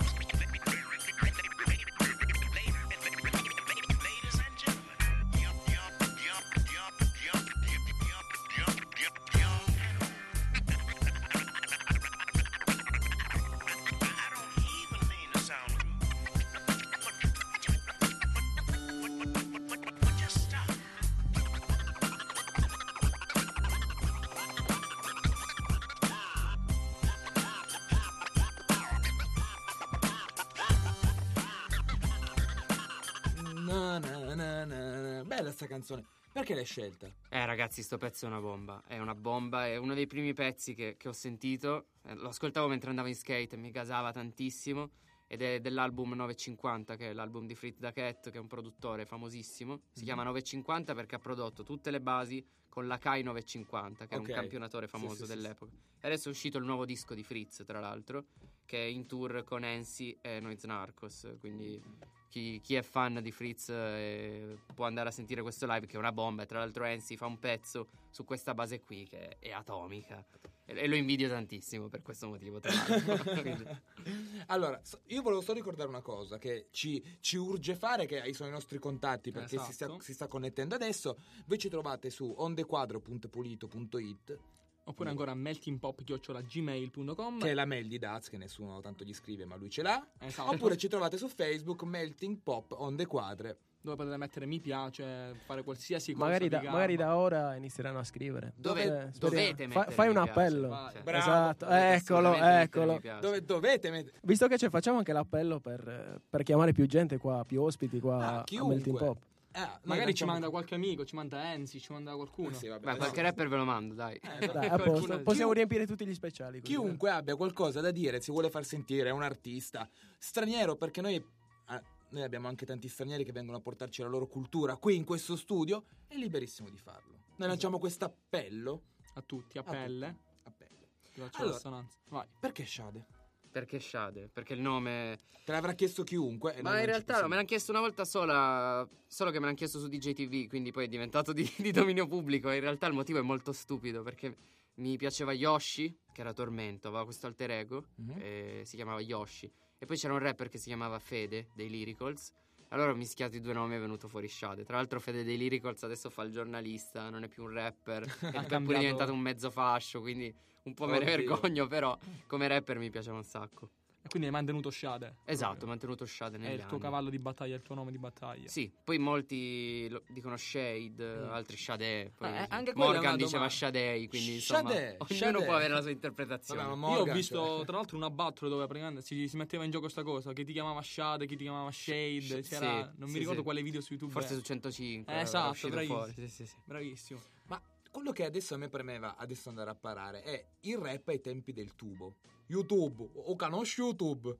Bella sta canzone. Perché l'hai scelta? Ragazzi, sto pezzo è una bomba. È una bomba, è uno dei primi pezzi che ho sentito. Lo ascoltavo mentre andavo in skate e mi gasava tantissimo. Ed è dell'album 950, che è l'album di Frit Da Cat, che è un produttore famosissimo. Si chiama 950 perché ha prodotto tutte le basi con la Kai 950, che è un campionatore famoso dell'epoca. E adesso è uscito il nuovo disco di Fritz, tra l'altro, che è in tour con Ensi e Noiz Narcos. Quindi chi è fan di Fritz può andare a sentire questo live, che è una bomba. E tra l'altro Ensi fa un pezzo su questa base qui che è atomica. E lo invidio tantissimo per questo motivo, tra l'altro. Allora, io volevo solo ricordare una cosa che ci urge fare, che sono i nostri contatti, perché si sta connettendo adesso. Voi ci trovate su ondequadro.pulito.it, oppure ancora meltingpop@gmail.com, che è la mail di Daz, che nessuno tanto gli scrive ma lui ce l'ha. Esatto. Oppure ci trovate su Facebook Melting Pop On The Quadre, dove potete mettere mi piace, fare qualsiasi cosa. Magari da ora inizieranno a scrivere. Dovete mettere fai un mi piace. appello. Bravo. Esatto, eccolo. Dovete mettere. Visto che facciamo anche l'appello per chiamare più gente qua, più ospiti qua a Melting Pop. Magari ci manda qualche amico, ci manda Enzi, ci manda qualcuno. Qualche rapper ve lo mando, dai. Dai, a posto. Possiamo riempire tutti gli speciali. Così. Chiunque abbia qualcosa da dire, si vuole far sentire, è un artista straniero, perché noi abbiamo anche tanti stranieri che vengono a portarci la loro cultura qui in questo studio, è liberissimo di farlo. Noi lanciamo questo appello a tutti, a pelle. Allora, vai. Perché Sade? Perché Sade? Perché il nome te l'avrà chiesto chiunque. Ma in realtà me l'hanno chiesto una volta sola, solo che me l'hanno chiesto su DJ TV, quindi poi è diventato di dominio pubblico. In realtà il motivo è molto stupido, perché mi piaceva Yoshi, che era Tormento, aveva questo alter ego, si chiamava Yoshi. E poi c'era un rapper che si chiamava Fede, dei Lyricals. Allora ho mischiato i due nomi e è venuto fuori Sade. Tra l'altro Fede dei Lyricals adesso fa il giornalista, non è più un rapper, è pure diventato un mezzo fascio, quindi un po' me ne vergogno, però come rapper mi piaceva un sacco. E quindi hai mantenuto Sade? Esatto, ho mantenuto Sade negli anni. È il tuo cavallo di battaglia, il tuo nome di battaglia. Sì, poi molti dicono Shade, altri Shade. Poi anche Morgan diceva Shadei, quindi insomma ognuno può avere la sua interpretazione. Vabbè, io ho visto tra l'altro una battle dove praticamente si metteva in gioco sta cosa, chi ti chiamava Shade, chi ti chiamava Shade, non mi ricordo quale video su YouTube. Forse su 105. Esatto, bravissimo. Sì. Bravissimo. Ma quello che adesso a me premeva adesso andare a parare è il rap ai tempi del tubo. YouTube, o conosci YouTube?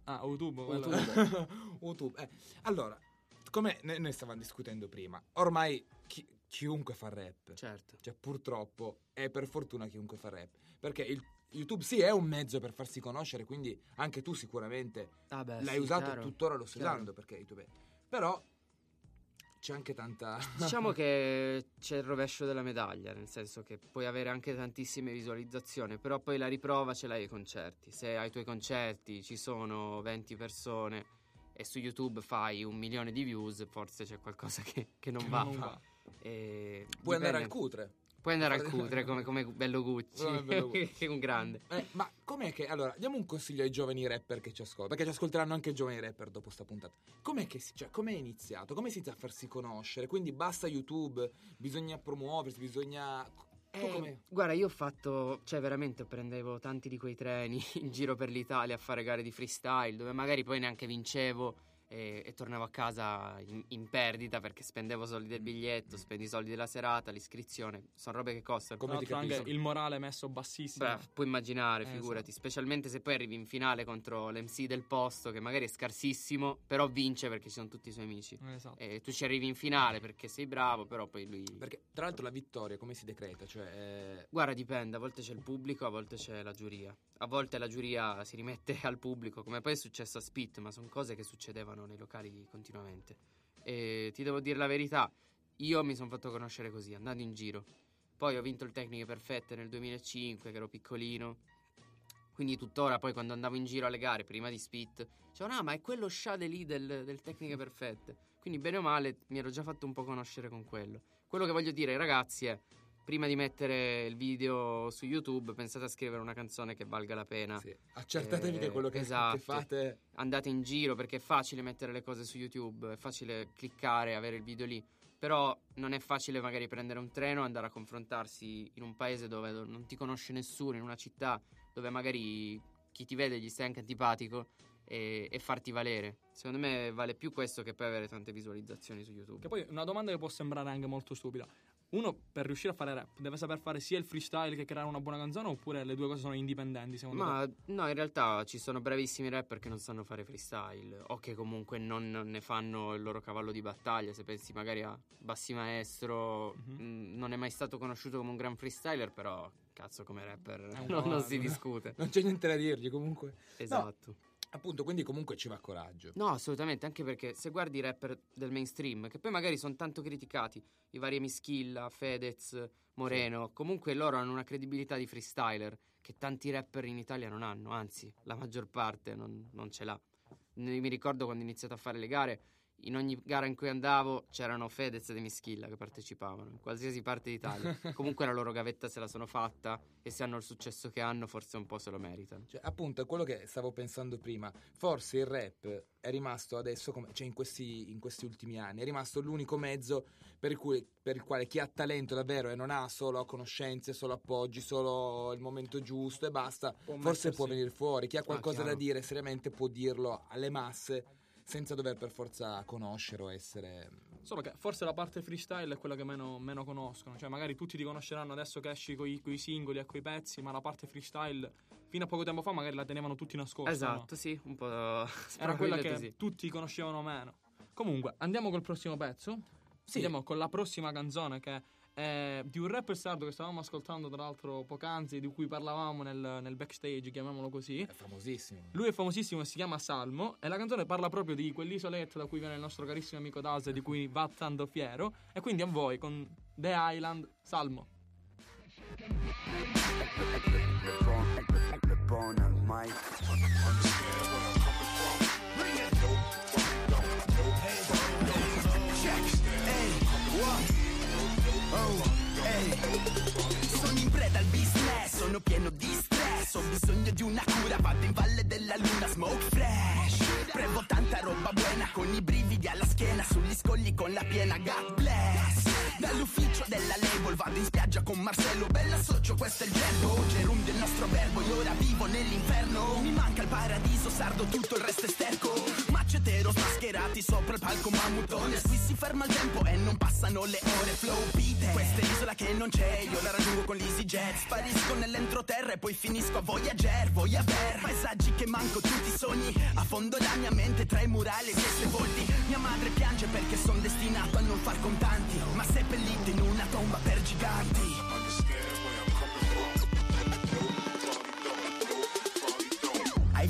YouTube. Allora, come noi stavamo discutendo prima, ormai chiunque fa rap. Certo. Cioè, purtroppo, è per fortuna chiunque fa rap. Perché YouTube sì è un mezzo per farsi conoscere, quindi anche tu sicuramente l'hai usato, chiaro, tuttora lo stai usando, perché YouTube però c'è anche tanta... Diciamo che c'è il rovescio della medaglia, nel senso che puoi avere anche tantissime visualizzazioni, però poi la riprova ce l'hai ai concerti. Se ai tuoi concerti ci sono 20 persone e su YouTube fai 1 milione di views, forse c'è qualcosa che non va. Puoi andare al cutre. Puoi andare al cutre come Bello Gucci, che è un grande. Ma com'è che... Allora, diamo un consiglio ai giovani rapper che ci ascoltano, perché ci ascolteranno anche i giovani rapper dopo sta puntata. Com'è iniziato? Come si inizia a farsi conoscere? Quindi basta YouTube, bisogna promuoversi, bisogna... Guarda, io ho fatto, veramente prendevo tanti di quei treni in giro per l'Italia a fare gare di freestyle, dove magari poi neanche vincevo e tornavo a casa in perdita perché spendevo soldi del biglietto, spendi i soldi della serata, l'iscrizione, sono robe che costano. Come ti capisco? Anche il morale messo bassissimo. Beh, puoi immaginare, figurati, specialmente se poi arrivi in finale contro l'MC del posto, che magari è scarsissimo, però vince perché ci sono tutti i suoi amici. Esatto. E tu ci arrivi in finale perché sei bravo, però poi lui... Perché tra l'altro la vittoria come si decreta? Guarda, dipende, a volte c'è il pubblico, a volte c'è la giuria. A volte la giuria si rimette al pubblico, come poi è successo a Spit, ma sono cose che succedevano nei locali continuamente. E ti devo dire la verità, io mi sono fatto conoscere così, andando in giro. Poi ho vinto il Tecniche Perfette nel 2005, che ero piccolino. Quindi tuttora poi quando andavo in giro alle gare, prima di Spit, dicevo, ma è quello Shade lì del Tecniche Perfette. Quindi bene o male mi ero già fatto un po' conoscere con quello. Quello che voglio dire ai ragazzi è, prima di mettere il video su YouTube, pensate a scrivere una canzone che valga la pena. Sì. Accertatevi che quello che fate. Andate in giro, perché è facile mettere le cose su YouTube, è facile cliccare, avere il video lì. Però non è facile magari prendere un treno, andare a confrontarsi in un paese dove non ti conosce nessuno, in una città dove magari chi ti vede gli stai anche antipatico, e farti valere. Secondo me vale più questo che poi avere tante visualizzazioni su YouTube. Che poi una domanda che può sembrare anche molto stupida: uno per riuscire a fare rap deve saper fare sia il freestyle che creare una buona canzone, oppure le due cose sono indipendenti secondo te? No, in realtà ci sono bravissimi rapper che non sanno fare freestyle, o che comunque non ne fanno il loro cavallo di battaglia. Se pensi magari a Bassi Maestro, non è mai stato conosciuto come un gran freestyler, però cazzo come rapper non si discute. Non c'è niente da dirgli comunque. Esatto. No. Appunto, quindi comunque ci va coraggio. No, assolutamente, anche perché se guardi i rapper del mainstream, che poi magari sono tanto criticati, i vari Mischilla, Fedez, Moreno, comunque loro hanno una credibilità di freestyler che tanti rapper in Italia non hanno, anzi, la maggior parte non ce l'ha. Mi ricordo quando ho iniziato a fare le gare, in ogni gara in cui andavo c'erano Fedez e De Mischilla che partecipavano, in qualsiasi parte d'Italia. Comunque la loro gavetta se la sono fatta, e se hanno il successo che hanno forse un po' se lo meritano. Appunto, è quello che stavo pensando prima. Forse il rap è rimasto adesso, in questi ultimi anni, è rimasto l'unico mezzo per il quale chi ha talento davvero e non ha solo conoscenze, solo appoggi, solo il momento giusto e basta, forse può venire fuori. Chi ha qualcosa da dire seriamente può dirlo alle masse, senza dover per forza conoscere o essere... Solo che forse la parte freestyle è quella che meno conoscono. Cioè magari tutti ti conosceranno adesso che esci coi singoli e coi pezzi, ma la parte freestyle fino a poco tempo fa magari la tenevano tutti nascosta. Esatto, no? Sì, un po'. Era quella che tutti conoscevano meno. Comunque, andiamo col prossimo pezzo. Sì. Andiamo con la prossima canzone, che è di un rapper sardo che stavamo ascoltando tra l'altro poc'anzi, di cui parlavamo nel backstage, chiamiamolo così. È famosissimo. Lui è famosissimo e si chiama Salmo, e la canzone parla proprio di quell'isoletta da cui viene il nostro carissimo amico Daz, di cui va tanto fiero. E quindi a voi con The Island, Salmo. Sono in preda al business, sono pieno di stress, ho bisogno di una cura, vado in valle della luna, smoke fresh, prevo tanta roba buona con i brividi alla schiena, sugli scogli con la piena, God bless. Dall'ufficio della label vado in spiaggia con Marcello, bella socio, questo è il gergo, gerundio il nostro verbo, io ora vivo nell'inferno, mi manca il paradiso sardo, tutto il resto è sterco, macetero smascherati sopra il palco mammutone, qui si ferma il tempo e non passano le ore, flow Peter, questa è l'isola che non c'è, io la raggiungo con l'EasyJet, sparisco nell'entroterra e poi finisco a Voyager, paesaggi che manco tutti i sogni, a fondo la mia mente tra i murali e i sepolti, mia madre piange perché son destinato a non far contanti, ma seppellito in una tomba per giganti.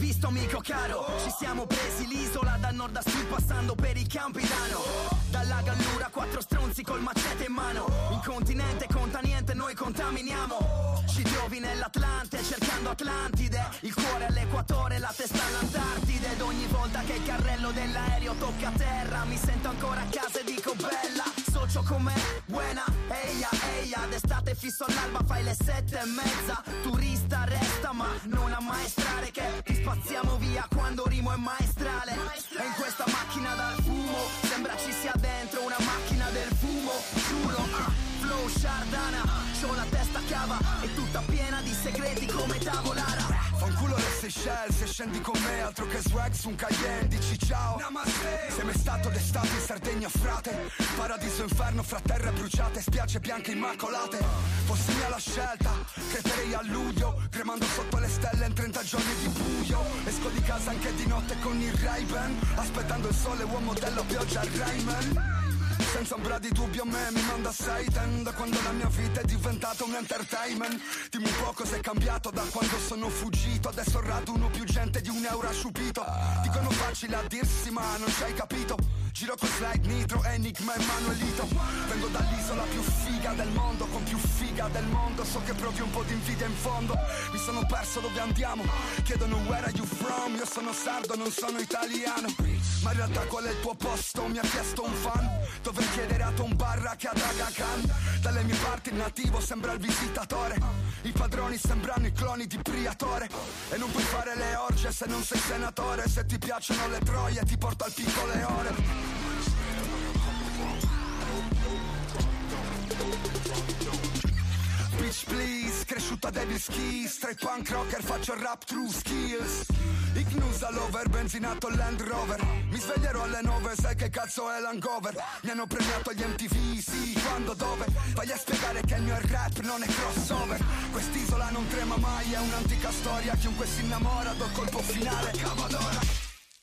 visto amico caro? Ci siamo presi l'isola da nord a sud passando per i campi d'Ano. Dalla Gallura 4 stronzi col macete in mano. Il continente conta niente, noi contaminiamo. Ci trovi nell'Atlante cercando Atlantide. Il cuore all'equatore, la testa all'Antartide. Ed ogni volta che il carrello dell'aereo tocca terra mi sento ancora a casa e dico bella. Socio con me, buena, eia, eia. D'estate fisso all'alba fai le 7:30. Turista resta ma non ammaestrare che ti spazziamo via quando rimo è maestrale. E in questa macchina dal fumo sembra ci sia dentro una macchina del fumo. Giuro, flow Shardana, c'ho la testa cava e tutta piena di segreti come tavolana. Fanculo le Seychelles, se scendi con me altro che swag su un Cayenne, dici ciao, namaste. Sei mai stato d'estate in Sardegna frate? Paradiso inferno fra terre bruciate, spiagge bianche immacolate. Fossi mia la scelta, creperei a luglio, cremando sotto le stelle in 30 giorni di buio. Esco di casa anche di notte con il Ray-Ban, aspettando il sole, uomo della pioggia Rayman. Senza ombra di dubbio a me mi manda Satan, da quando la mia vita è diventata un entertainment. Dimmi un po' cos'è cambiato da quando sono fuggito, adesso raduno più gente di un euro asciupito. Dicono facile a dirsi ma non ci hai capito. Giro con slide nitro, Enigma e Manuelito. Vengo dall'isola più figa del mondo, con più figa del mondo. So che provi un po' di invidia in fondo. Mi sono perso dove andiamo, chiedono where are you from. Io sono sardo, non sono italiano. Ma in realtà qual è il tuo posto? Mi ha chiesto un fan. Dove chiedere a Tom Barra che ad Aga Khan. Dalle mie parti il nativo sembra il visitatore. I padroni sembrano i cloni di Priatore. E non puoi fare le orge se non sei senatore. Se ti piacciono le troie ti porto al picco le ore. Bitch please, cresciuta Devil's Keys. Tra i punk rocker faccio rap true skills. Ignusa lover, benzinato Land Rover. Mi sveglierò alle 9, sai che cazzo è l'hangover. Mi hanno premiato agli MTV, sì, quando, dove? Vai a spiegare che il mio rap non è crossover. Quest'isola non trema mai, è un'antica storia. Chiunque si innamora, do colpo finale, Cavadora.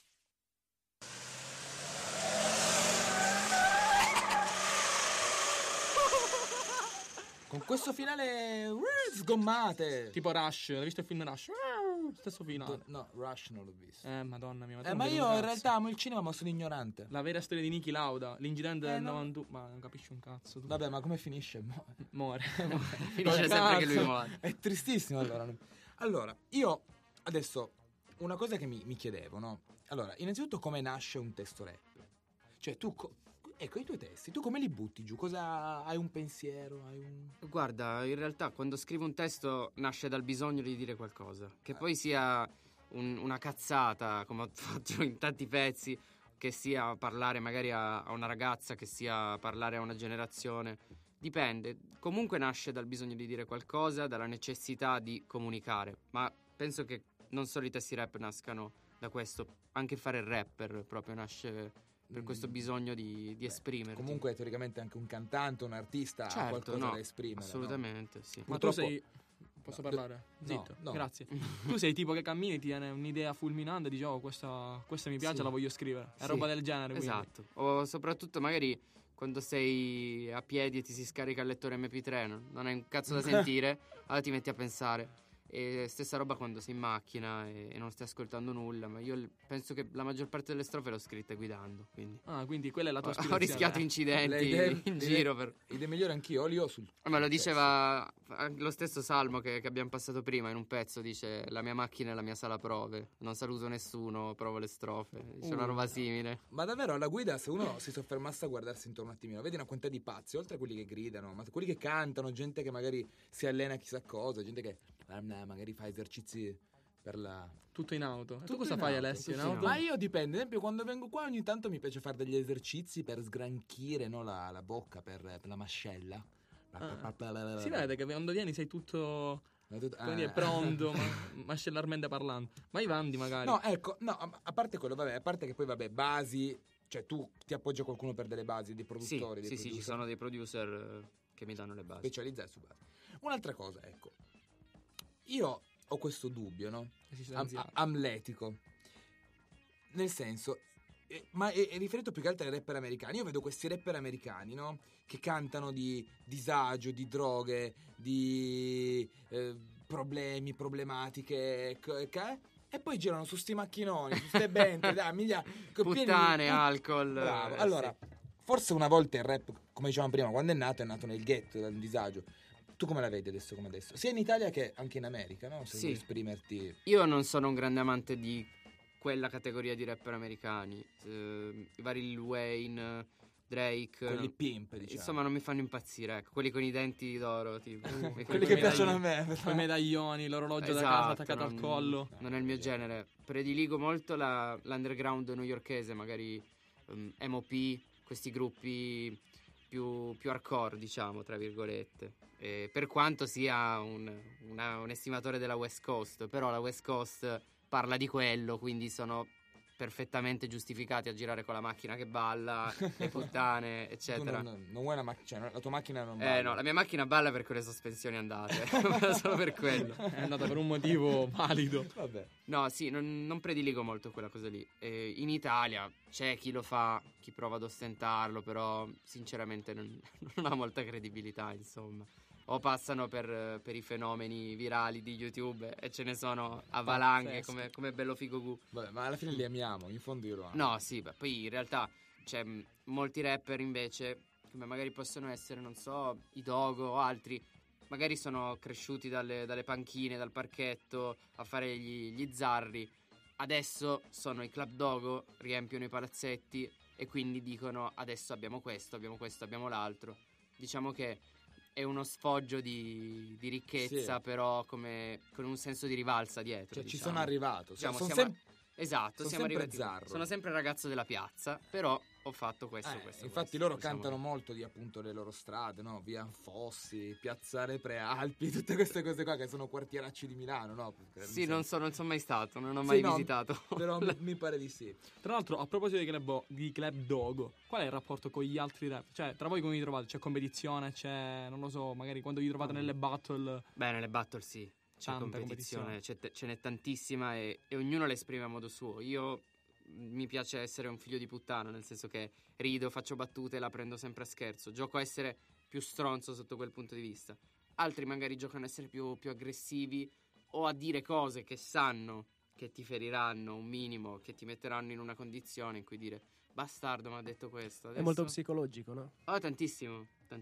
Con questo finale sgommate. Tipo Rush, hai visto il film Rush? Stesso finale. No, Rush non l'ho visto. Madonna mia. Ma io in realtà amo il cinema, ma sono ignorante. La vera storia di Niki Lauda, l'incidente del 91. Ma non capisci un cazzo tu. Vabbè, ma come finisce? Muore. Finisce sempre che lui muore. È tristissimo allora. Allora, io adesso una cosa che mi chiedevo, no? Allora, innanzitutto come nasce un testo rap? Cioè tu ecco i tuoi testi, tu come li butti giù? Cosa hai un pensiero? Guarda, in realtà quando scrivo un testo nasce dal bisogno di dire qualcosa. Che poi sia una cazzata, come ho fatto in tanti pezzi, che sia parlare magari a una ragazza, che sia parlare a una generazione. Dipende. Comunque nasce dal bisogno di dire qualcosa, dalla necessità di comunicare. Ma penso che non solo i testi rap nascano da questo. Anche fare il rapper proprio nasce per questo bisogno di esprimere. Comunque teoricamente anche un cantante, un artista ha qualcosa da esprimere. Assolutamente, no? Sì. Ma tu sei... Posso parlare? Zitto, no. Grazie. Tu sei tipo che cammini, ti viene un'idea fulminante e dici questa mi piace, la voglio scrivere. È roba del genere. Esatto. O soprattutto magari quando sei a piedi e ti si scarica il lettore MP3, non hai un cazzo da sentire, allora ti metti a pensare. E stessa roba quando sei in macchina e non stai ascoltando nulla. Ma io penso che la maggior parte delle strofe l'ho scritte guidando, quindi quella è la tua ispirazione. Ho rischiato incidenti in giro per... Idee migliori anch'io, li ho sul... Ma lo diceva lo stesso Salmo che abbiamo passato prima in un pezzo. Dice: la mia macchina è la mia sala prove, non saluto nessuno, provo le strofe. Dice una roba simile. Ma davvero alla guida, se uno si soffermasse a guardarsi intorno un attimino, vedi una quantità di pazzi, oltre a quelli che gridano, ma quelli che cantano, gente che magari si allena chissà cosa, gente che magari fa esercizi per la... Tutto in auto. Tu cosa fai, Alessio? In auto? Ma io dipende. Ad esempio, quando vengo qua ogni tanto mi piace fare degli esercizi per sgranchire, no, la bocca, per la mascella. Si vede che quando vieni sei tutto... Quindi è pronto, mascellarmente parlando. Ma i Vandi magari. No, ecco, no, a parte quello, vabbè, a parte che poi, vabbè, basi... Cioè, tu ti appoggi a qualcuno per delle basi, dei produttori? Sì, ci sono dei producer che mi danno le basi. Specializzati su basi. Un'altra cosa, ecco. Io ho questo dubbio, no? Amletico. Nel senso, ma è riferito più che altro ai rapper americani. Io vedo questi rapper americani, no? Che cantano di disagio, di droghe, di problemi, problematiche, E poi girano su sti macchinoni, su ste Bentley, puttane, alcol. Bravo. Allora, forse una volta il rap, come dicevamo prima, quando è nato nel ghetto, dal disagio. Tu come la vedi adesso come adesso? Sia in Italia che anche in America, no? Se vuoi esprimerti. Io non sono un grande amante di quella categoria di rapper americani. I vari Lil Wayne, Drake. Quelli pimp, diciamo. Insomma, non mi fanno impazzire, ecco. Quelli con i denti d'oro, tipo. Quelli che piacciono a me. Con i medaglioni, l'orologio da casa attaccato al collo. Non è il mio genere. Prediligo molto l'underground newyorkese, magari MOP, questi gruppi più hardcore, diciamo, tra virgolette. Per quanto sia un estimatore della West Coast, però la West Coast parla di quello, quindi sono perfettamente giustificati a girare con la macchina che balla, le puttane, eccetera. Tu non vuoi la tua macchina non balla? No, la mia macchina balla perché ho le sospensioni andate, solo per quello. È andata per un motivo valido. Vabbè. No, sì, non prediligo molto quella cosa lì. In Italia c'è chi lo fa, chi prova ad ostentarlo, però sinceramente non ha molta credibilità, insomma. O passano per i fenomeni virali di YouTube e ce ne sono a valanghe come Bello Figo Gu. Vabbè, ma alla fine li amiamo, in fondo io lo amo. No, sì, poi in realtà c'è molti rapper invece, come magari possono essere, non so, i Dogo o altri, magari sono cresciuti dalle panchine, dal parchetto, a fare gli zarri. Adesso sono i Club Dogo, riempiono i palazzetti e quindi dicono adesso abbiamo questo, abbiamo l'altro. Diciamo che è uno sfoggio di ricchezza, sì. Però con un senso di rivalsa dietro. Cioè, diciamo. ci sono arrivato. Diciamo, Esatto, siamo sempre arrivati. zarro. Sono sempre il ragazzo della piazza, però ho fatto questo. Infatti loro cantano molto di appunto le loro strade, no? Via Fossi, Piazzale Prealpi, tutte queste cose qua che sono quartieracci di Milano, no? Sì, non sono mai stato, non ho mai visitato. Però mi pare di sì. Tra l'altro, a proposito di Club Dogo, qual è il rapporto con gli altri rap? Cioè, tra voi come vi trovate? C'è competizione? C'è, non lo so, magari quando vi trovate nelle battle? Beh, nelle battle sì. C'è competizione, ce n'è tantissima e ognuno la esprime a modo suo. Io mi piace essere un figlio di puttana, nel senso che rido, faccio battute, la prendo sempre a scherzo. Gioco a essere più stronzo sotto quel punto di vista. Altri magari giocano a essere più aggressivi o a dire cose che sanno che ti feriranno un minimo, che ti metteranno in una condizione in cui dire bastardo, mi ha detto questo. Adesso... È molto psicologico, no? Oh, tantissimo.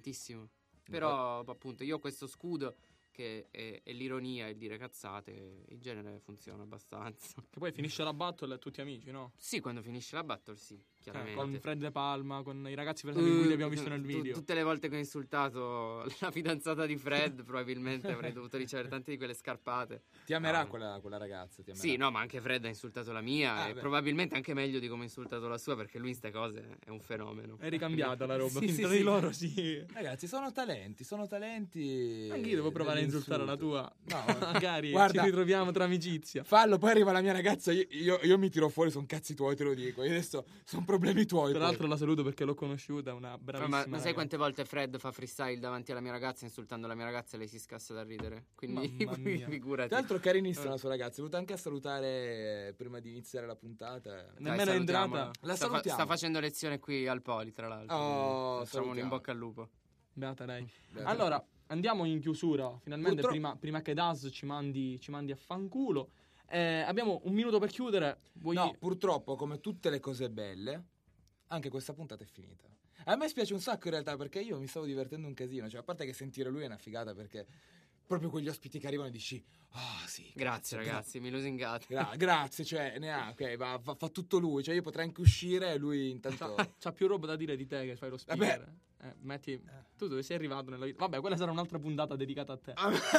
Però appunto io ho questo scudo che è l'ironia, il dire cazzate, in genere funziona abbastanza. Che poi finisce la battle e tutti amici, no? Sì, quando finisce la battle sì, chiaramente. Con Fred De Palma, con i ragazzi per esempio che abbiamo visto nel video. Tutte le volte che ho insultato la fidanzata di Fred probabilmente avrei dovuto ricevere tante di quelle scarpate. Ti amerà quella ragazza, ti amerà. Sì, no, ma anche Fred ha insultato la mia e probabilmente anche meglio di come ha insultato la sua, perché lui in ste cose è un fenomeno. È ricambiata la roba, sì, tra di loro sì. Ragazzi, sono talenti. Anche io devo provare a insultare la tua. No, magari guarda, ci ritroviamo tra amicizia. Fallo, poi arriva la mia ragazza, io mi tiro fuori, sono cazzi tuoi, te lo dico. Io adesso sono problemi tuoi. Tra l'altro la saluto perché l'ho conosciuta, una bravissima. Ma sai quante volte Fred fa freestyle davanti alla mia ragazza, insultando la mia ragazza, e lei si scassa da ridere? Quindi figurati. Tra l'altro carinissima la sua ragazza, è venuta anche a salutare prima di iniziare la puntata. Nemmeno è entrata. La salutiamo. Sta facendo lezione qui al Poli, tra l'altro. Facciamo un in bocca al lupo. Beata lei. Allora, andiamo in chiusura, finalmente, prima che Daz ci mandi a fanculo. Abbiamo un minuto per chiudere. No, purtroppo, come tutte le cose belle, anche questa puntata è finita. A me spiace un sacco in realtà, perché io mi stavo divertendo un casino. Cioè, a parte che sentire lui è una figata, perché proprio quegli ospiti che arrivano e dici sì, grazie ragazzi, mi lusingate. Grazie, cioè fa tutto lui. Cioè io potrei anche uscire e lui intanto c'ha più roba da dire di te che fai lo speaker. Tu dove sei arrivato nella vita? Vabbè, quella sarà un'altra puntata dedicata a te.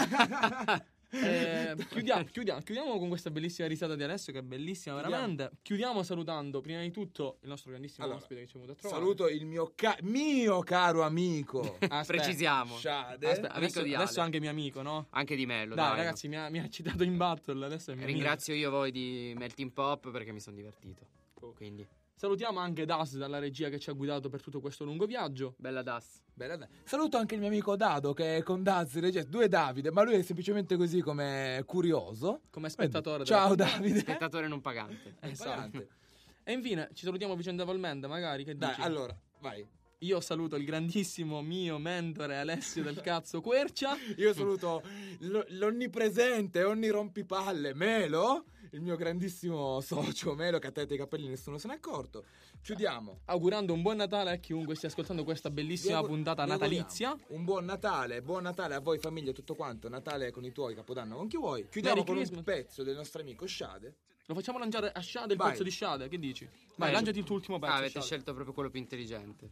Chiudiamo con questa bellissima risata di Alessio, che è bellissima veramente. Chiudiamo salutando prima di tutto il nostro grandissimo ospite che ci è venuto a trovare. Saluto il mio caro amico. Precisiamo. Adesso anche mio amico, no? Anche di Mello. Dai ragazzi, mi ha citato in battle. Adesso è mio Ringrazio io voi di Melting Pop perché mi sono divertito. Quindi salutiamo anche Das dalla regia che ci ha guidato per tutto questo lungo viaggio. Bella Das. Saluto anche il mio amico Dado, che è con Daz in regia. Due Davide, ma lui è semplicemente così come curioso. Come spettatore. Ciao Davide. Spettatore non pagante. Esatto. E infine ci salutiamo vicendevolmente, magari. Che dai, dici? allora, vai. Io saluto il grandissimo mio mentore Alessio del cazzo Quercia. Io saluto l'onnipresente, ogni rompipalle Melo. il mio grandissimo socio Melo, che ha tagliato i capelli e nessuno se n'è accorto. Chiudiamo augurando un buon Natale a chiunque stia ascoltando questa bellissima puntata natalizia. Un buon Natale a voi famiglia, tutto quanto. Natale con i tuoi, Capodanno con chi vuoi. Chiudiamo con un pezzo del nostro amico Shade. Lo facciamo lanciare a Shade il pezzo di Shade, che dici? Vai, lanciati il tuo ultimo pezzo. Avete scelto proprio quello più intelligente.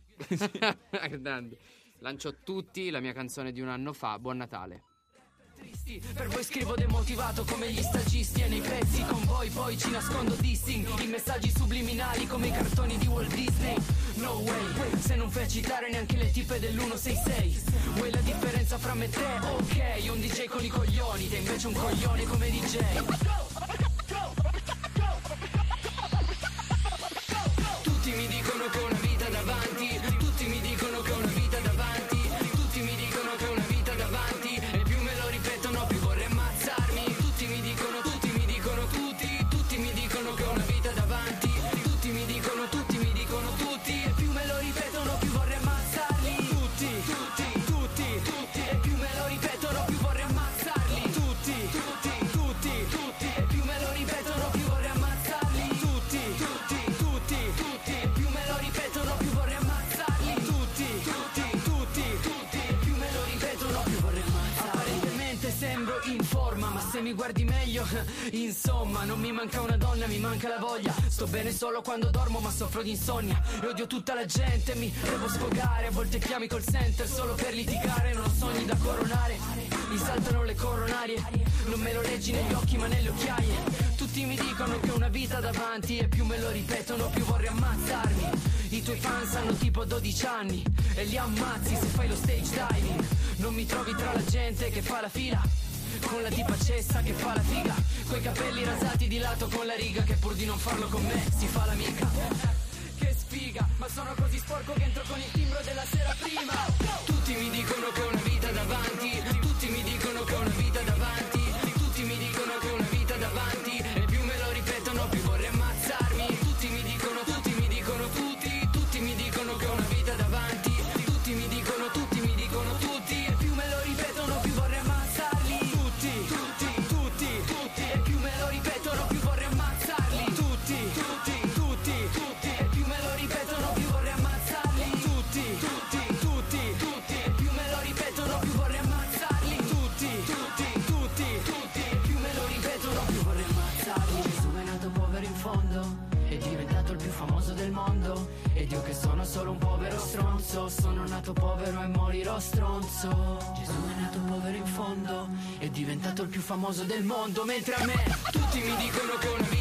Lancio tutti la mia canzone di un anno fa, Buon Natale. Per voi scrivo demotivato come gli stagisti, e nei pezzi con voi poi ci nascondo dissing, i messaggi subliminali come i cartoni di Walt Disney. No way, se non fai citare neanche le tipe dell'166. Vuoi la differenza fra me e te? Ok, un DJ con i coglioni, te invece un coglione come DJ. Tutti mi dicono che ho una vita davanti, tutti mi dicono che ho una vita davanti, tutti mi dicono che ho una vita davanti, e più me lo ripetono più vorrei ammazzarmi. Tutti mi dicono, tutti mi dicono, tutti mi dicono che ho una vita davanti, tutti mi dicono, tutti mi dicono, tutti, e più me lo ripetono più vorrei ammazzarli. Tutti, e più me lo ripetono più vorrei ammazzarli. Tutti, e più me lo ripetono più vorrei ammazzarli. Tutti, e più me lo ripetono più vorrei ammazzarli. Tutti, e più me lo ripetono più vorrei ammazzarli. Apparentemente sembro in forma, ma se mi guardi meglio, insomma, non mi manca una donna, mi manca la voglia. Sto bene solo quando dormo, ma soffro di insonnia e odio tutta la gente, mi devo sfogare. A volte chiami call center solo per litigare, non ho sogni da coronare, mi saltano le coronarie, non me lo leggi negli occhi ma nelle occhiaie. Tutti mi dicono che ho una vita davanti, e più me lo ripetono più vorrei ammazzarmi. I tuoi fans hanno tipo 12 anni e li ammazzi se fai lo stage diving. Non mi trovi tra la gente che fa la fila con la tipa cessa che fa la figa, coi capelli rasati di lato con la riga, che pur di non farlo con me si fa l'amica. Che sfiga, ma sono così sporco che entro con il timbro della sera prima. Tutti mi dicono che ho una vita davanti, tutti mi dicono che ho una vita davanti, tutti mi dicono che ho una vita davanti, e più me lo ripetono più vorrei ammazzarmi. Tutti mi dicono, tutti mi dicono che ho una vita davanti, tutti mi dicono, tutti, e più me lo ripetono più vorrei ammazzarli. Tutti, e più me lo ripetono più vorrei ammazzarli. Tutti, e più me lo ripetono più vorrei ammazzarli. Tutti, e più me lo ripetono più vorrei ammazzarli. Tutti, e più me lo ripetono più vorrei ammazzarli. Gesù è nato povero in fondo, è diventato il più famoso del mondo, ed io che sono solo un povero stronzo, sono nato povero e morirò stronzo. Gesù è nato povero in fondo, è diventato il più famoso del mondo, mentre a me tutti mi dicono che ho una